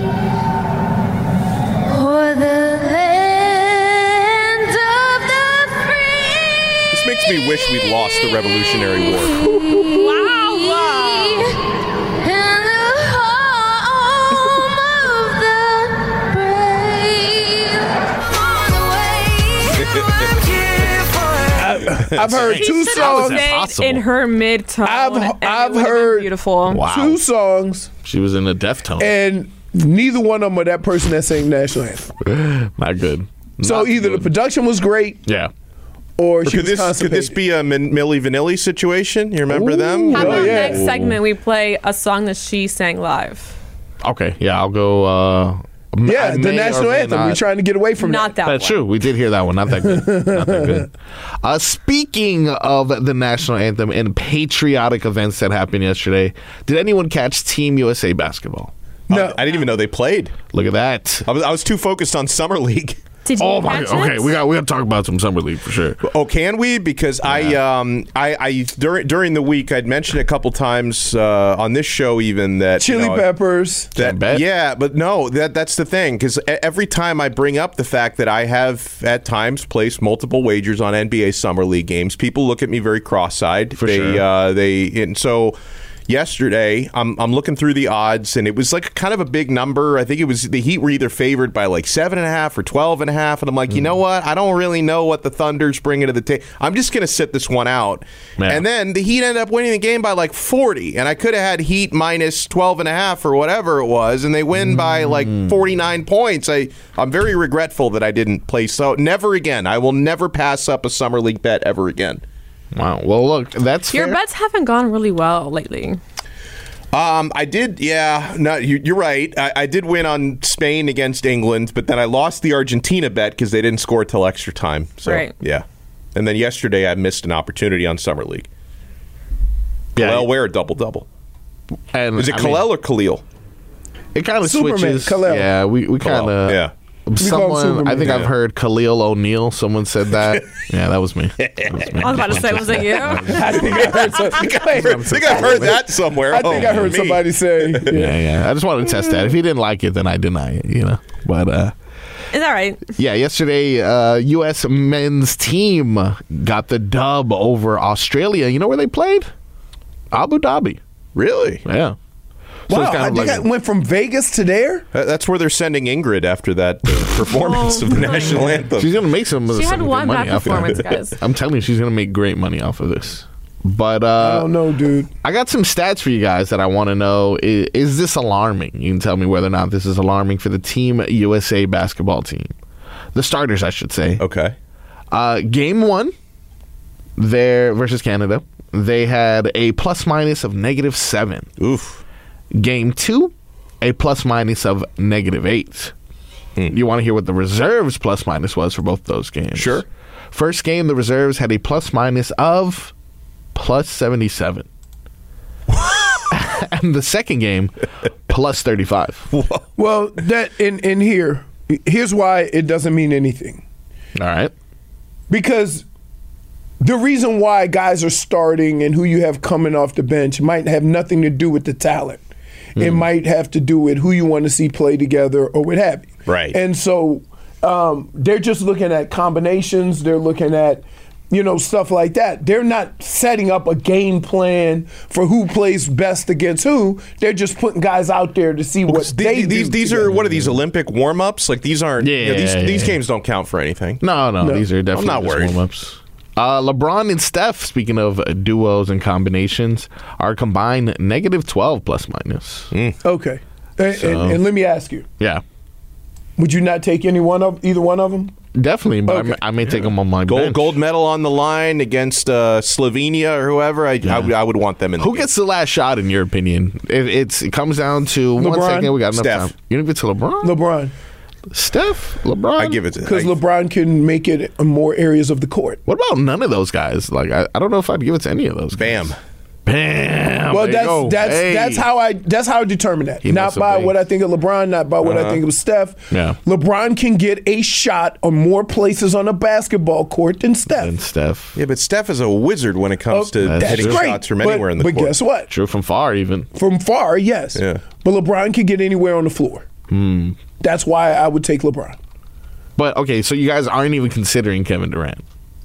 o'er the land of the free? This makes me wish we'd lost the Revolutionary War. Wow. Wow. And the home of the brave. On the way, I'm here for it. I've heard two Should have songs. that stayed possible? in her mid tone. I've- and it I've would have been heard- beautiful. Wow. Two songs, She was in a deftone. and neither one of them are that person that sang national anthem. Not good. So Not either the good. production was great, Yeah. or she Could was this, could constipated. this be a Min- Milli Vanilli situation? You remember them? How Oh, about yeah. next segment we play a song that she sang live? Okay. Yeah, I'll go. Uh, m- I Yeah, the may or national may anthem. not- We're trying to get away from Not that That's one. true. We did hear that one. Not that good. Not that good. Uh, speaking of the national anthem and patriotic events that happened yesterday, did anyone catch Team U S A basketball? No. I didn't even know they played. Look at that. I was, I was too focused on Summer League. Did you Oh my! catch Okay, it? we got we got to talk about some summer league for sure. Oh, can we? Because I, um, I, I during during the week, I'd mentioned a couple times uh, on this show even that Chili you know, peppers. That, bet? yeah, but no, that that's the thing. Because every time I bring up the fact that I have at times placed multiple wagers on N B A Summer League games, people look at me very cross-eyed. For they, sure. Uh, they and so. Yesterday, I'm I'm looking through the odds, and it was like kind of a big number. I think it was the Heat were either favored by like seven and a half or twelve and a half, and I'm like, you know what? I don't really know what the Thunder's bringing to the table. I'm just gonna sit this one out, Man. and then the Heat ended up winning the game by like forty, and I could have had Heat minus twelve and a half or whatever it was, and they win by like forty-nine points. I I'm very regretful that I didn't play so. Never again. I will never pass up a summer league bet ever again. Wow. Well, look, that's Your fair. bets haven't gone really well lately. Um, I did, yeah. No, you, you're right. I, I did win on Spain against England, but then I lost the Argentina bet because they didn't score till extra time. So, Right. yeah. And then yesterday I missed an opportunity on Summer League. Yeah. Khalil Ware double double. And, Is it I Khalil mean, or Khalil? It kind of Superman, switches. Khalil. Yeah, we we kind Khalil, of yeah. call him Someone, Superman. I think I've Yeah. heard Khalil O'Neal. Someone said that. Yeah, that was me. That was me. I was about to say, was it you? I think I heard, some, I think I've heard that somewhere. I think Oh, I heard me. somebody say. Yeah, yeah. I just wanted to test that. If he didn't like it, then I deny it. You know. But uh, Is that right? yeah, yesterday, uh, U S men's team got the dub over Australia. You know where they played? Abu Dhabi. Really? Yeah. So Wow, it's kind I of think like- I went from Vegas to there. Uh, That's where they're sending Ingrid after that uh, performance of the Oh, my national anthem. She's gonna make some. She some had good one money bad off of performance, it. guys. I'm telling you, she's gonna make great money off of this. But I uh, don't know, dude. I got some stats for you guys that I want to know. Is, is this alarming? You can tell me whether or not this is alarming for the Team U S A basketball team, the starters, I should say. Okay. Uh, game one, there versus Canada, they had a plus minus of negative seven. Oof. Game two, a plus minus of negative eight. You want to hear what the reserves plus minus was for both those games? Sure. First game, the reserves had a plus minus of plus seventy-seven. And the second game, plus thirty-five. All Well, that in in here, here's why it doesn't mean anything. right. Because the reason why guys are starting and who you have coming off the bench might have nothing to do with the talent. It might have to do with who you want to see play together or what have you. Right. And so um, they're just looking at combinations. They're looking at, you know, stuff like that. They're not setting up a game plan for who plays best against who. They're just putting guys out there to see what The- they these do these together. are what are these Olympic warm ups? Like these aren't. Yeah, you know, these yeah, these yeah. games don't count for anything. No, no, No. these are definitely not just worried. warm-ups. Uh, LeBron and Steph, speaking of uh, duos and combinations, are combined negative twelve plus minus. Okay. And, So- and, and let me ask you, Yeah, would you not take any one of either one of them? definitely. But I Okay. may, I may take them on my Gold bench. gold medal on the line against uh, Slovenia or whoever. I, I, would- I would want them in. The Who game. gets the last shot, in your opinion? It, it's, it comes down to one LeBron. second. We got enough Steph. time. You give it to LeBron? LeBron. Steph? LeBron? I give it to Because I- LeBron can make it in more areas of the court. What about none of those guys? Like, I, I don't know if I'd give it to any of those guys. Bam. Bam. Well, There you that's go. that's Hey. that's how I that's how I determine that. He knows Not by something. what I think of LeBron, not by what I think of Steph. Yeah. LeBron can get a shot on more places on a basketball court than Steph. And Steph. Yeah, but Steph is a wizard when it comes Oh, to that's hitting great. shots from But- anywhere in the but court. guess what? True from far, even. From far, yes. Yeah. But LeBron can get anywhere on the floor. Hmm. That's why I would take LeBron. But, okay, so you guys aren't even considering Kevin Durant.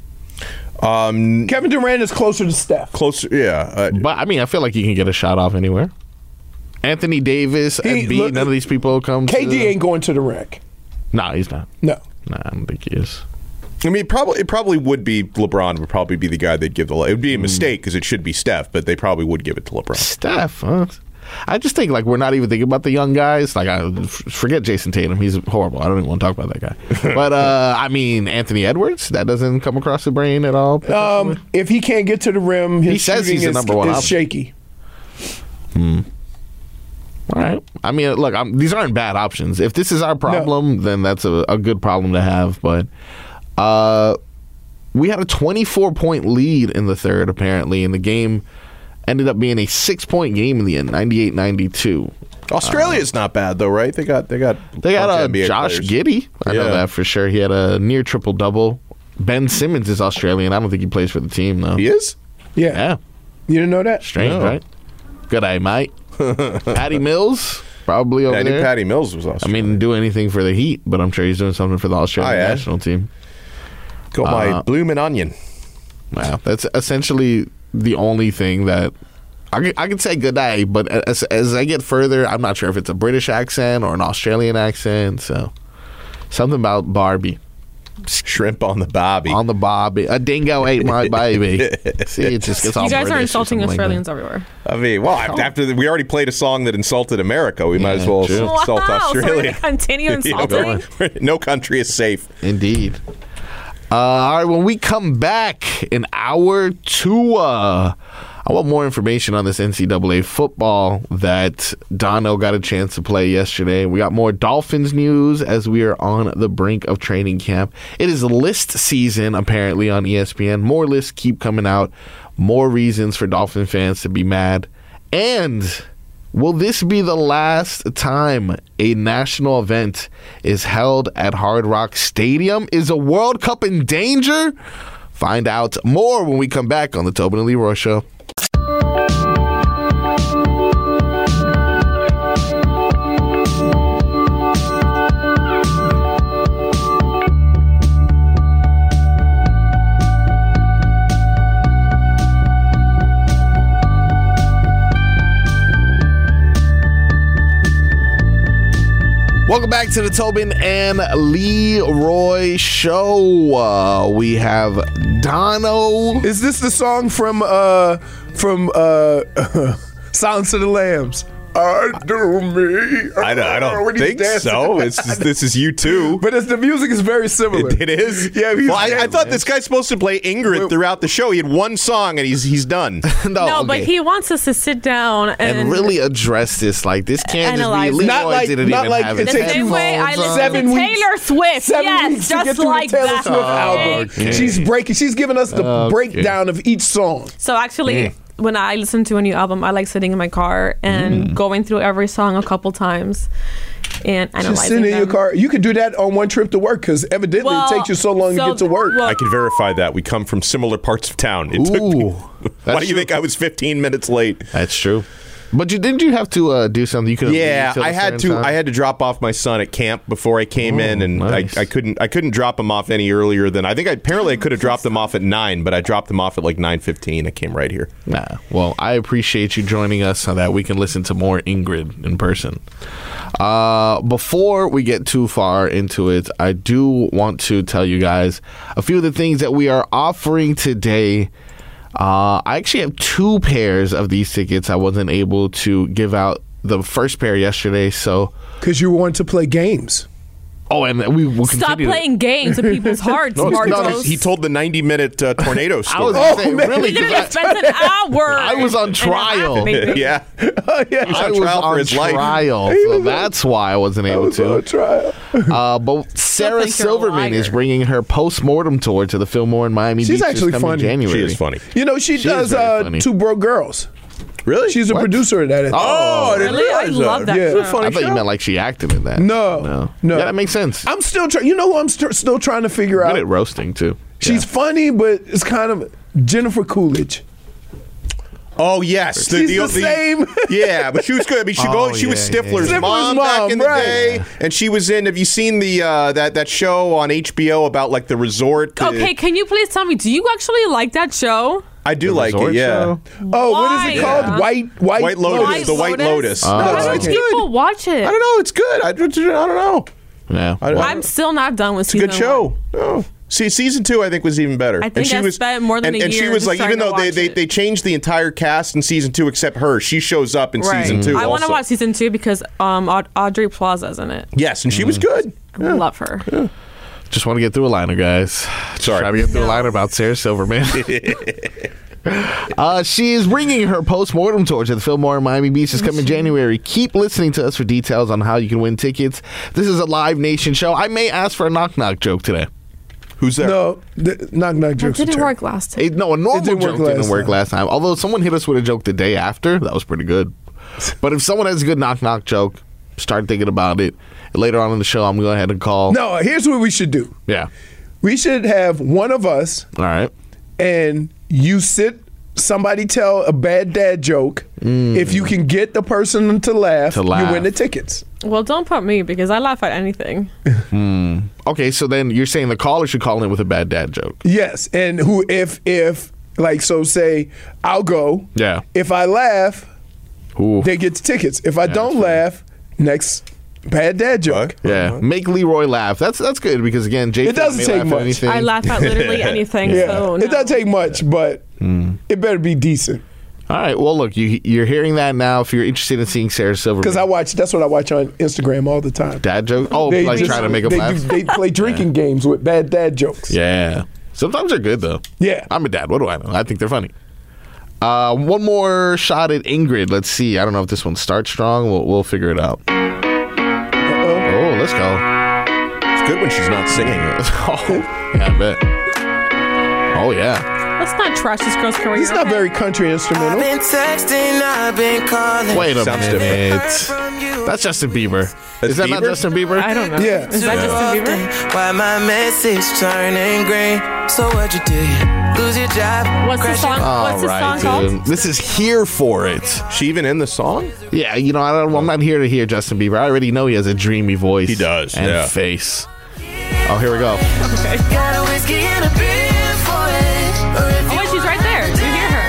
Um, Kevin Durant is closer to Steph. closer, yeah. Uh, But, I mean, I feel like you can get a shot off anywhere. Anthony Davis, He- Embiid, look- none of these people come K D to... ain't going to the rack. No, he's not. No. Nah, I don't think he is. I mean, probably it probably would be LeBron would probably be the guy they'd give the. It would be a Hmm. mistake because it should be Steph, but they probably would give it to LeBron. Steph, huh? I just think like we're not even thinking about the young guys. Like I f- forget Jason Tatum; he's horrible. I don't even want to talk about that guy. But uh, I mean Anthony Edwards, that doesn't come across the brain at all. Um, if he can't get to the rim, his He says shooting he's the is, number one is option. shaky. All right. I mean, look, I'm, these aren't bad options. If this is our problem, then that's a, a good problem to have. But uh, we had a twenty-four point lead in the third, apparently, and the game ended up being a six point game in the end, ninety-eight ninety-two. Australia's uh, not bad though, right? They got they got they got uh, Josh players. Giddey. I yeah. know that for sure. He had a near triple double. Ben Simmons is Australian. I don't think he plays for the team though. He is? Yeah. Yeah. You didn't know that? Strange, no. right? Good eye, mate. Patty Mills, probably over yeah, I there. knew Patty Mills was Australian. I mean, didn't do anything for the Heat, but I'm sure he's doing something for the Australian oh, yeah. national team. Got my uh, bloomin' onion. Wow, that's essentially the only thing that I can, I can say good day, but as, as I get further, I'm not sure if it's a British accent or an Australian accent. So something about Barbie. Shrimp on the barbie. On the barbie. A dingo ate my baby. See, it just gets all You guys British are insulting Australians like everywhere. I mean, well, after the, we already played a song that insulted America, we yeah, might as well true. insult wow, Australia. So continue insulting? No country is safe. Indeed. Uh, all right, when we come back in hour two, uh, I want more information on this N C double A football that Dono got a chance to play yesterday. We got more Dolphins news as we are on the brink of training camp. It is list season, apparently, on E S P N. More lists keep coming out. More reasons for Dolphin fans to be mad. And will this be the last time a national event is held at Hard Rock Stadium? Is a World Cup in danger? Find out more when we come back on the Tobin and Leroy Show. Welcome back to the Tobin and Leroy Show. Uh, we have Dono. Is this the song from uh, from uh, Silence of the Lambs? I do me. I don't, I don't think so. It's just, this is you too. But it's, the music is very similar. It, it is. Yeah. Well, I, I thought this guy's supposed to play Ingrid throughout the show. He had one song and he's he's done. no, no okay. but he wants us to sit down and, and really address this. Like this can't analyze. just be. Leroy not like, didn't not even like have it his takes same you way I listen seven to weeks, Taylor Swift. Seven yes, weeks to just get through like the Taylor that. Swift album. Okay. She's breaking. She's giving us the Okay. breakdown of each song. So actually. Mm. When I listen to a new album, I like sitting in my car and mm. going through every song a couple times and analyzing Just sitting in them. your car. You could do that on one trip to work because evidently well, it takes you so long so to get to work. Well, I can verify that. We come from similar parts of town. It Ooh, took me. Why do you true. think I was fifteen minutes late? That's true. But you didn't you have to uh, do something? You could. Yeah, I had to. Time? I had to drop off my son at camp before I came oh, in, and nice. I, I couldn't. I couldn't drop him off any earlier than I think. I apparently I could have dropped him off at nine, but I dropped him off at like nine fifteen. I came right here. Nah. Well, I appreciate you joining us so that we can listen to more Ingrid in person. Uh, before we get too far into it, I do want to tell you guys a few of the things that we are offering today. Uh, I actually have two pairs of these tickets. I wasn't able to give out the first pair yesterday, so because you want to play games. Oh, and we will stop continue playing to- games in people's hearts, No, Marcos. no, he told the ninety minute uh, tornado story. I was Oh, saying, man. really, He didn't 'cause spend an hour. I was on and a trial. half, maybe. yeah, Oh, yeah. was I on was trial for on his life. trial, He so was on- that's why I wasn't I able was on to. trial. Uh, but Sarah think you're a Silverman is liar. bringing her post-mortem tour to the Fillmore in Miami She's Beach actually this coming funny. January. she is funny. You know, she, She is does very uh, funny. Two Broke Girls. Really? She's a What? producer of that. Oh, I didn't Really? I realize love that Yeah. show. Funny I thought you show. meant like she acted in that. No, no, no. Yeah, that makes sense. I'm still trying. You know who I'm st- still trying to figure Good out? at roasting too. She's Yeah. funny, but it's kind of Jennifer Coolidge. Oh yes, She's the same. Yeah, but she was good. I mean, she Oh, go. She was yeah, Stifler's yeah. mom, Stifler's back mom, in the right. day, and she was in. Have you seen the uh, that that show on H B O about like the resort? uh, Okay, can you please tell me, do you actually like that show? I do The like it. resort Yeah, show? Oh, what is Why? it called? Yeah. White White White Lotus. White the White Lotus. Uh, No, Why it's, don't it's people good. watch it? I don't know. It's good. I, I don't know. Yeah. I, I, I'm still not done with it's a season good show. one. Oh. See, season two I think was even better. I think and she I was, spent more than and, a and she year was just like, even trying to though they, watch they, it. they changed the entire cast in season two except her, she shows up in Right. season two. I want to also. watch season two because um, Aud- Audrey Plaza's in it. Yes, and she was good. I love her. Just want to get through a liner, guys. Sorry. Try to get through a liner about Sarah Silverman. uh, she is bringing her post-mortem tour to the Fillmore in Miami Beach this coming January. Keep listening to us for details on how you can win tickets. This is a Live Nation show. I may ask for a knock-knock joke today. Who's there? No, the, knock knock It jokes. are didn't terrible. work last time. It, no, a normal didn't work joke didn't last work time. last time. Although someone hit us with a joke the day after. That was pretty good. But if someone has a good knock knock joke, start thinking about it. Later on in the show, I'm going to go ahead and call. No, here's what we should do. Yeah. We should have one of us. All right. And you sit, somebody tell a bad dad joke. Mm. If you can get the person to laugh, to laugh, you win the tickets. Well, don't put me because I laugh at anything. mm. Okay, so then you're saying the caller should call in with a bad dad joke. Yes, and who if if like so say I'll go. Yeah. If I laugh, Ooh. they get the tickets. If I yeah, don't laugh, next bad dad joke. Yeah, make Leroy laugh. That's that's good because again, Jay. It doesn't take much. Anything. I laugh at literally anything. Yeah, so no. It doesn't take much, but mm. it better be decent. All right. Well, look, you, you're hearing that now. If you're interested in seeing Sarah Silverman, because I watch, that's what I watch on Instagram all the time. Dad joke. Oh, they like just, trying to make them they laugh. Do, they play drinking yeah. games with bad dad jokes. Yeah. Sometimes they're good though. Yeah. I'm a dad. What do I know? I think they're funny. Uh, one more shot at Ingrid. Let's see. I don't know if this one starts strong. We'll we'll figure it out. Uh-oh. Oh, let's go. It's good when she's not singing. oh, yeah, I bet. Oh yeah. Let's not trash this girl's career. He's not very country instrumental. I've been texting, I've been calling. Wait a Sounds minute. That's Justin Bieber. That's Is that Bieber? not Justin Bieber? I don't know. Yeah. Is that Too Justin Bieber? often, why my message turning green? So what you do? Lose your job. What's the song? All What's the right, song dude. called? This is Here For It. She even in the song? Yeah, you know, I don't, I'm not here to hear Justin Bieber. I already know he has a dreamy voice. He does, and yeah. face. Oh, here we go. Okay. Got a whiskey and a beer for it. Oh, wait, she's right there. Do you hear her?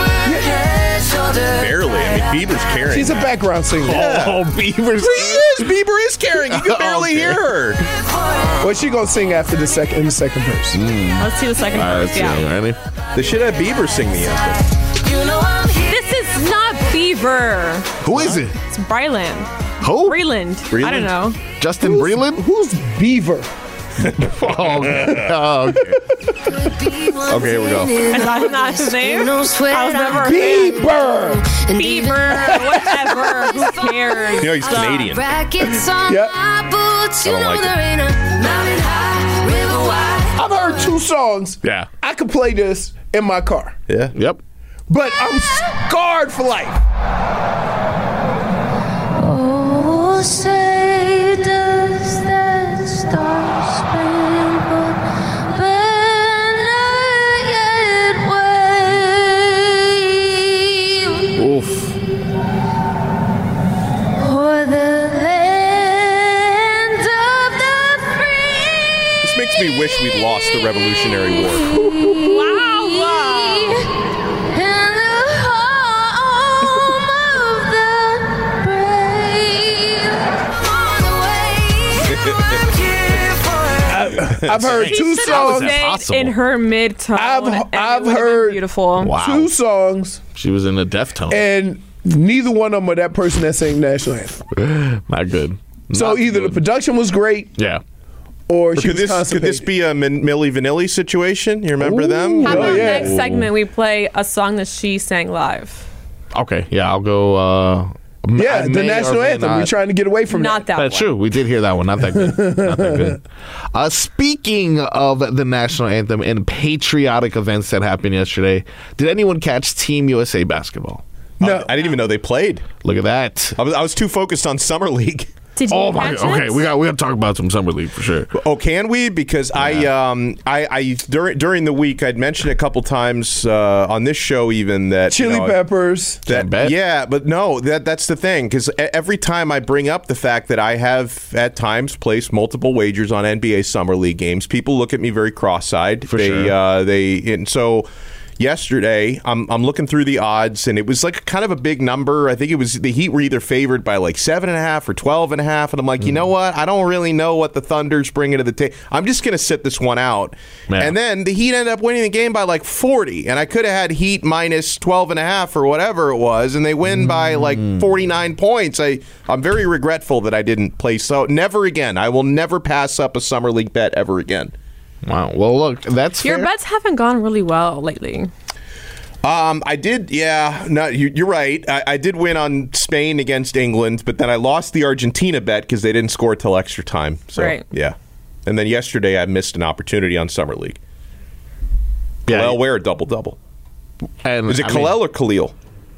Barely. I mean, Bieber's carrying. She's a background singer. Yeah. Oh, Bieber's. He is. Bieber is carrying. You can barely okay. hear her. What's she gonna sing after the second in the second verse? Mm. Let's see the second All right, verse. let's Yeah. see. Ready? They should have Bieber sing the anthem. You know I'm here. This is not Bieber. Who is it? It's Bryland. Who? Breland. Breland? I don't know. Justin Who's, Breland? Who's Beaver? oh, oh, okay. Okay, here we go. Is that not his name? I was never a Bieber. Bieber. Whatever. Who cares? You know he's Canadian. Yep. I don't like it. I've heard two songs. Yeah. I could play this in my car. Yeah. Yep. But I'm scarred for life. Oh, say does that star-spangled banner yet wave Oof. o'er the land of the free? This makes me wish we'd lost the Revolutionary War. Wow. Wow. And the home of the brave. On the way. I've heard two Should songs. have stayed possible? in her mid tone. I've- and it I've would have been heard- beautiful. Wow. Two songs, She was in a Deftone. and neither one of them are that person that sang national anthem. Not good. So Not either good. the production was great, Yeah. or Or she could was this could constipated. this be a Min- Milli Vanilli situation? You remember them? How Oh, about yeah. next segment we play a song that she sang live? Okay. Yeah, I'll go. Uh, Yeah, I the may or national may anthem. not- We're trying to get away from Not that That's one. true. We did hear that one. Not that good. Not that good. Uh, speaking of the national anthem and patriotic events that happened yesterday, did anyone catch Team U S A basketball? No. I didn't even know they played. Look at that. I was, I was too focused on summer league. Did you Oh my! catch Okay, it? we got we got to talk about some summer league for sure. Oh, can we? Because I, um, I, I during during the week I'd mentioned a couple times uh, on this show even that you Chili know, Peppers. That, bet? yeah, but no, that that's the thing. Because every time I bring up the fact that I have at times placed multiple wagers on N B A summer league games, people look at me very cross-eyed. For they, sure. Uh, they and so. Yesterday, I'm I'm looking through the odds, and it was like kind of a big number. I think it was the Heat were either favored by like seven and a half or twelve and a half, and I'm like, you know what? I don't really know what the Thunder's bringing to the table. I'm just going to sit this one out. Man. And then the Heat ended up winning the game by like forty, and I could have had Heat minus twelve and a half or whatever it was, and they win by like forty-nine points. I I'm very regretful that I didn't play so. Never again. I will never pass up a summer league bet ever again. Wow. Well, look, that's Your fair. bets haven't gone really well lately. Um, I did, yeah. No, you, you're right. I, I did win on Spain against England, but then I lost the Argentina bet because they didn't score till extra time. So, Right. yeah. And then yesterday I missed an opportunity on summer league. Yeah. Khalil Ware double double. And, Is it I Khalil mean, or Khalil?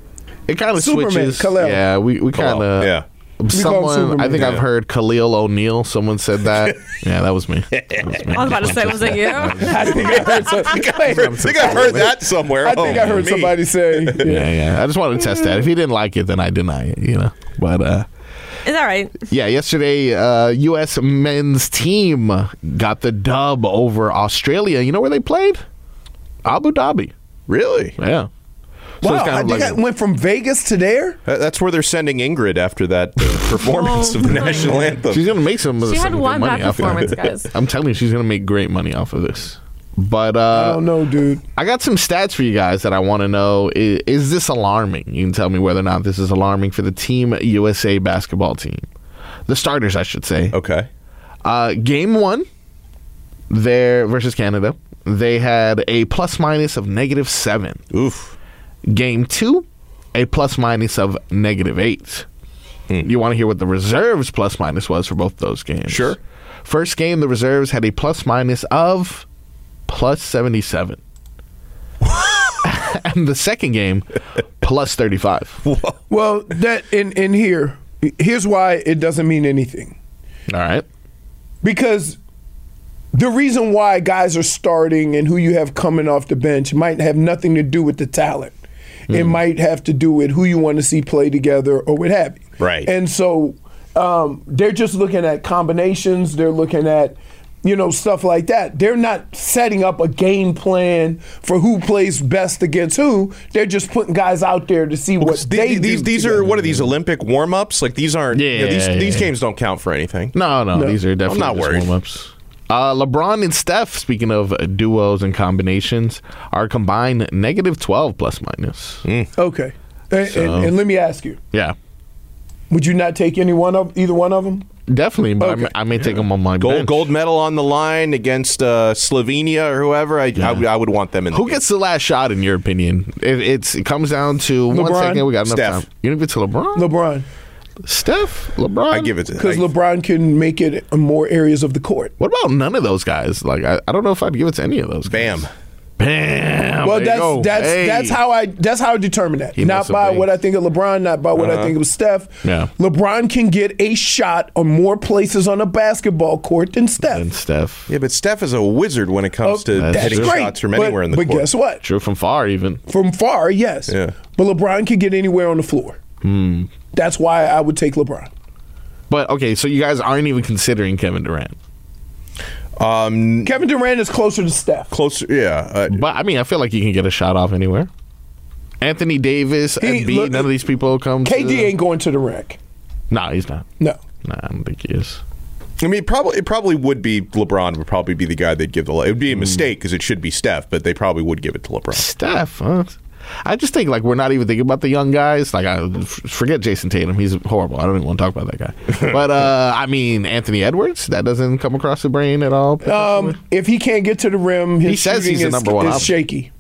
It kind of Superman, switches. Khalil. Yeah, we, we kind of. Yeah. call him Someone, Superman. I think I've Yeah. heard Khalil O'Neal. Someone said that. Yeah, that was me. That was me. I was about to say, was it you? I think I heard, some, I think I've heard that somewhere. I think Oh, I heard me. somebody say. Yeah, yeah. I just wanted to test that. If he didn't like it, then I deny it. You know, but. uh Is that right? Yeah, yesterday, uh, U S men's team got the dub over Australia. You know where they played? Abu Dhabi. Really? Yeah. So Wow, it's kind I of think like I went from Vegas to there. That- That's where they're sending Ingrid after that uh, performance of the national anthem. she's gonna make some. She some had good one money bad off of performance, it. guys. I'm telling you, she's gonna make great money off of this. But uh, I don't know, dude. I got some stats for you guys that I want to know. Is, is this alarming? You can tell me whether or not this is alarming for the Team U S A basketball team. The starters, I should say. Okay. Uh, game one, there versus Canada, they had a plus minus of negative seven. Oof. Game two, a plus minus of negative eight. Hmm. You want to hear what the reserves plus minus was for both those games? Sure. First game, the reserves had a plus minus of plus seventy-seven. And the second game, plus thirty-five. Well, that in in here, here's why it doesn't mean anything. All right. Because the reason why guys are starting and who you have coming off the bench might have nothing to do with the talent. It might have to do with who you want to see play together or what have you. Right. And so um, they're just looking at combinations. They're looking at, you know, stuff like that. They're not setting up a game plan for who plays best against who. They're just putting guys out there to see what These, they these, do these together. are what are these Olympic warm-ups? Like these aren't. Yeah, you know, these yeah, these yeah. games don't count for anything. No, no, No. these are definitely I'm not just worried. warm-ups. Uh, LeBron and Steph, speaking of uh, duos and combinations, are combined negative twelve plus minus. Okay. And, So- and, and let me ask you, Yeah, would you not take any one of either one of them? definitely. But I Okay. may, I may take them on my Gold bench. gold medal on the line against uh, Slovenia or whoever. I, I, would- I would want them in. The Who game. gets the last shot, in your opinion? It, it's, it comes down to one LeBron. second. We got enough Steph. time. You give it to LeBron? LeBron. Steph? LeBron? I give it to Because I- LeBron can make it in more areas of the court. What about none of those guys? Like, I, I don't know if I'd give it to any of those guys. Bam. Bam. Well, There you that's go. that's Hey. that's how I that's how I determine that. He Not knows some by things. what I think of LeBron, not by what I think of Steph. Yeah. LeBron can get a shot on more places on a basketball court than Steph. And Steph. Yeah, but Steph is a wizard when it comes Oh, to that's hitting great. shots from But- anywhere in the but court. guess what? True from far, even. From far, yes. Yeah. But LeBron can get anywhere on the floor. Hmm. That's why I would take LeBron. But, okay, so you guys aren't even considering Kevin Durant. Um, Kevin Durant is closer to Steph. closer, yeah. Uh, But, I mean, I feel like you can get a shot off anywhere. Anthony Davis, He- Embiid, look- none of these people come K D to... ain't going to the rack. Nah, he's not. No. Nah, I don't think he is. I mean, probably it probably would be LeBron would probably be the guy they'd give the. It would be a Hmm. mistake because it should be Steph, but they probably would give it to LeBron. Steph, huh? I just think like we're not even thinking about the young guys. Like I f- forget Jason Tatum; he's horrible. I don't even want to talk about that guy. But uh, I mean Anthony Edwards, that doesn't come across the brain at all. Um, if he can't get to the rim, his He says shooting he's the is, number one is option. shaky.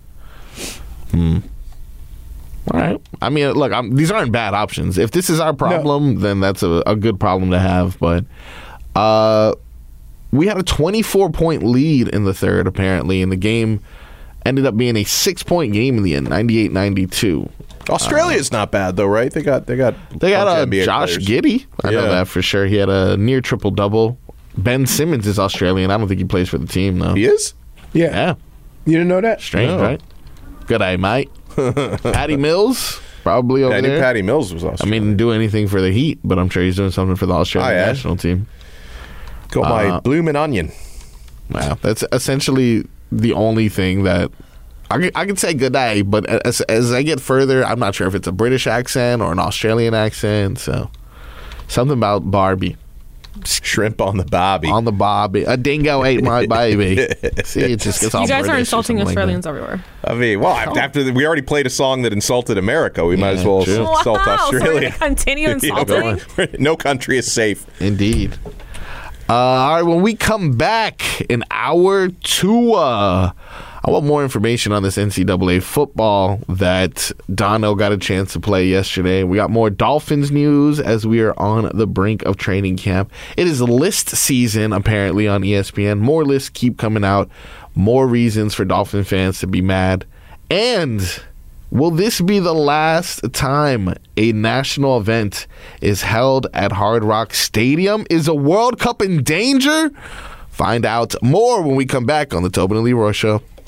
All right. I mean, look, I'm, these aren't bad options. If this is our problem, then that's a, a good problem to have. But uh, we had a twenty-four point lead in the third, apparently, and the game ended up being a six point game in the end, ninety-eight ninety-two. Australia's not bad though, right? They got they got They got bunch uh, of N B A Josh players. Giddey. I know Yeah. that for sure. He had a near triple double. Ben Simmons is Australian. I don't think he plays for the team though. He is? Yeah. Yeah. You didn't know that? Strange, No. right? Good day, mate. Patty Mills, probably over I knew there. Patty Mills was I awesome. mean, didn't do anything for the Heat, but I'm sure he's doing something for the Australian Oh, yeah. national team. got my uh, bloomin' onion. Wow, that's essentially the only thing that I could, I could say good day, but as, as I get further, I'm not sure if it's a British accent or an Australian accent. So something about Barbie. Shrimp on the bobby. On the Bobby. A dingo ate my baby. See, it just gets all You guys are British or insulting something like that. Australians everywhere. I mean, well, after the, we already played a song that insulted America, we might Yeah, as well true. insult Wow, so we're Australia. gonna continue You know, insulting? no country is safe. Indeed. Uh, all right, when we come back in hour two, uh, I want more information on this N C double A football that Dono got a chance to play yesterday. We got more Dolphins news as we are on the brink of training camp. It is list season, apparently, on E S P N. More lists keep coming out. More reasons for Dolphin fans to be mad. And Will this be the last time a national event is held at Hard Rock Stadium? Is a World Cup in danger? Find out more when we come back on the Tobin and Leroy Show.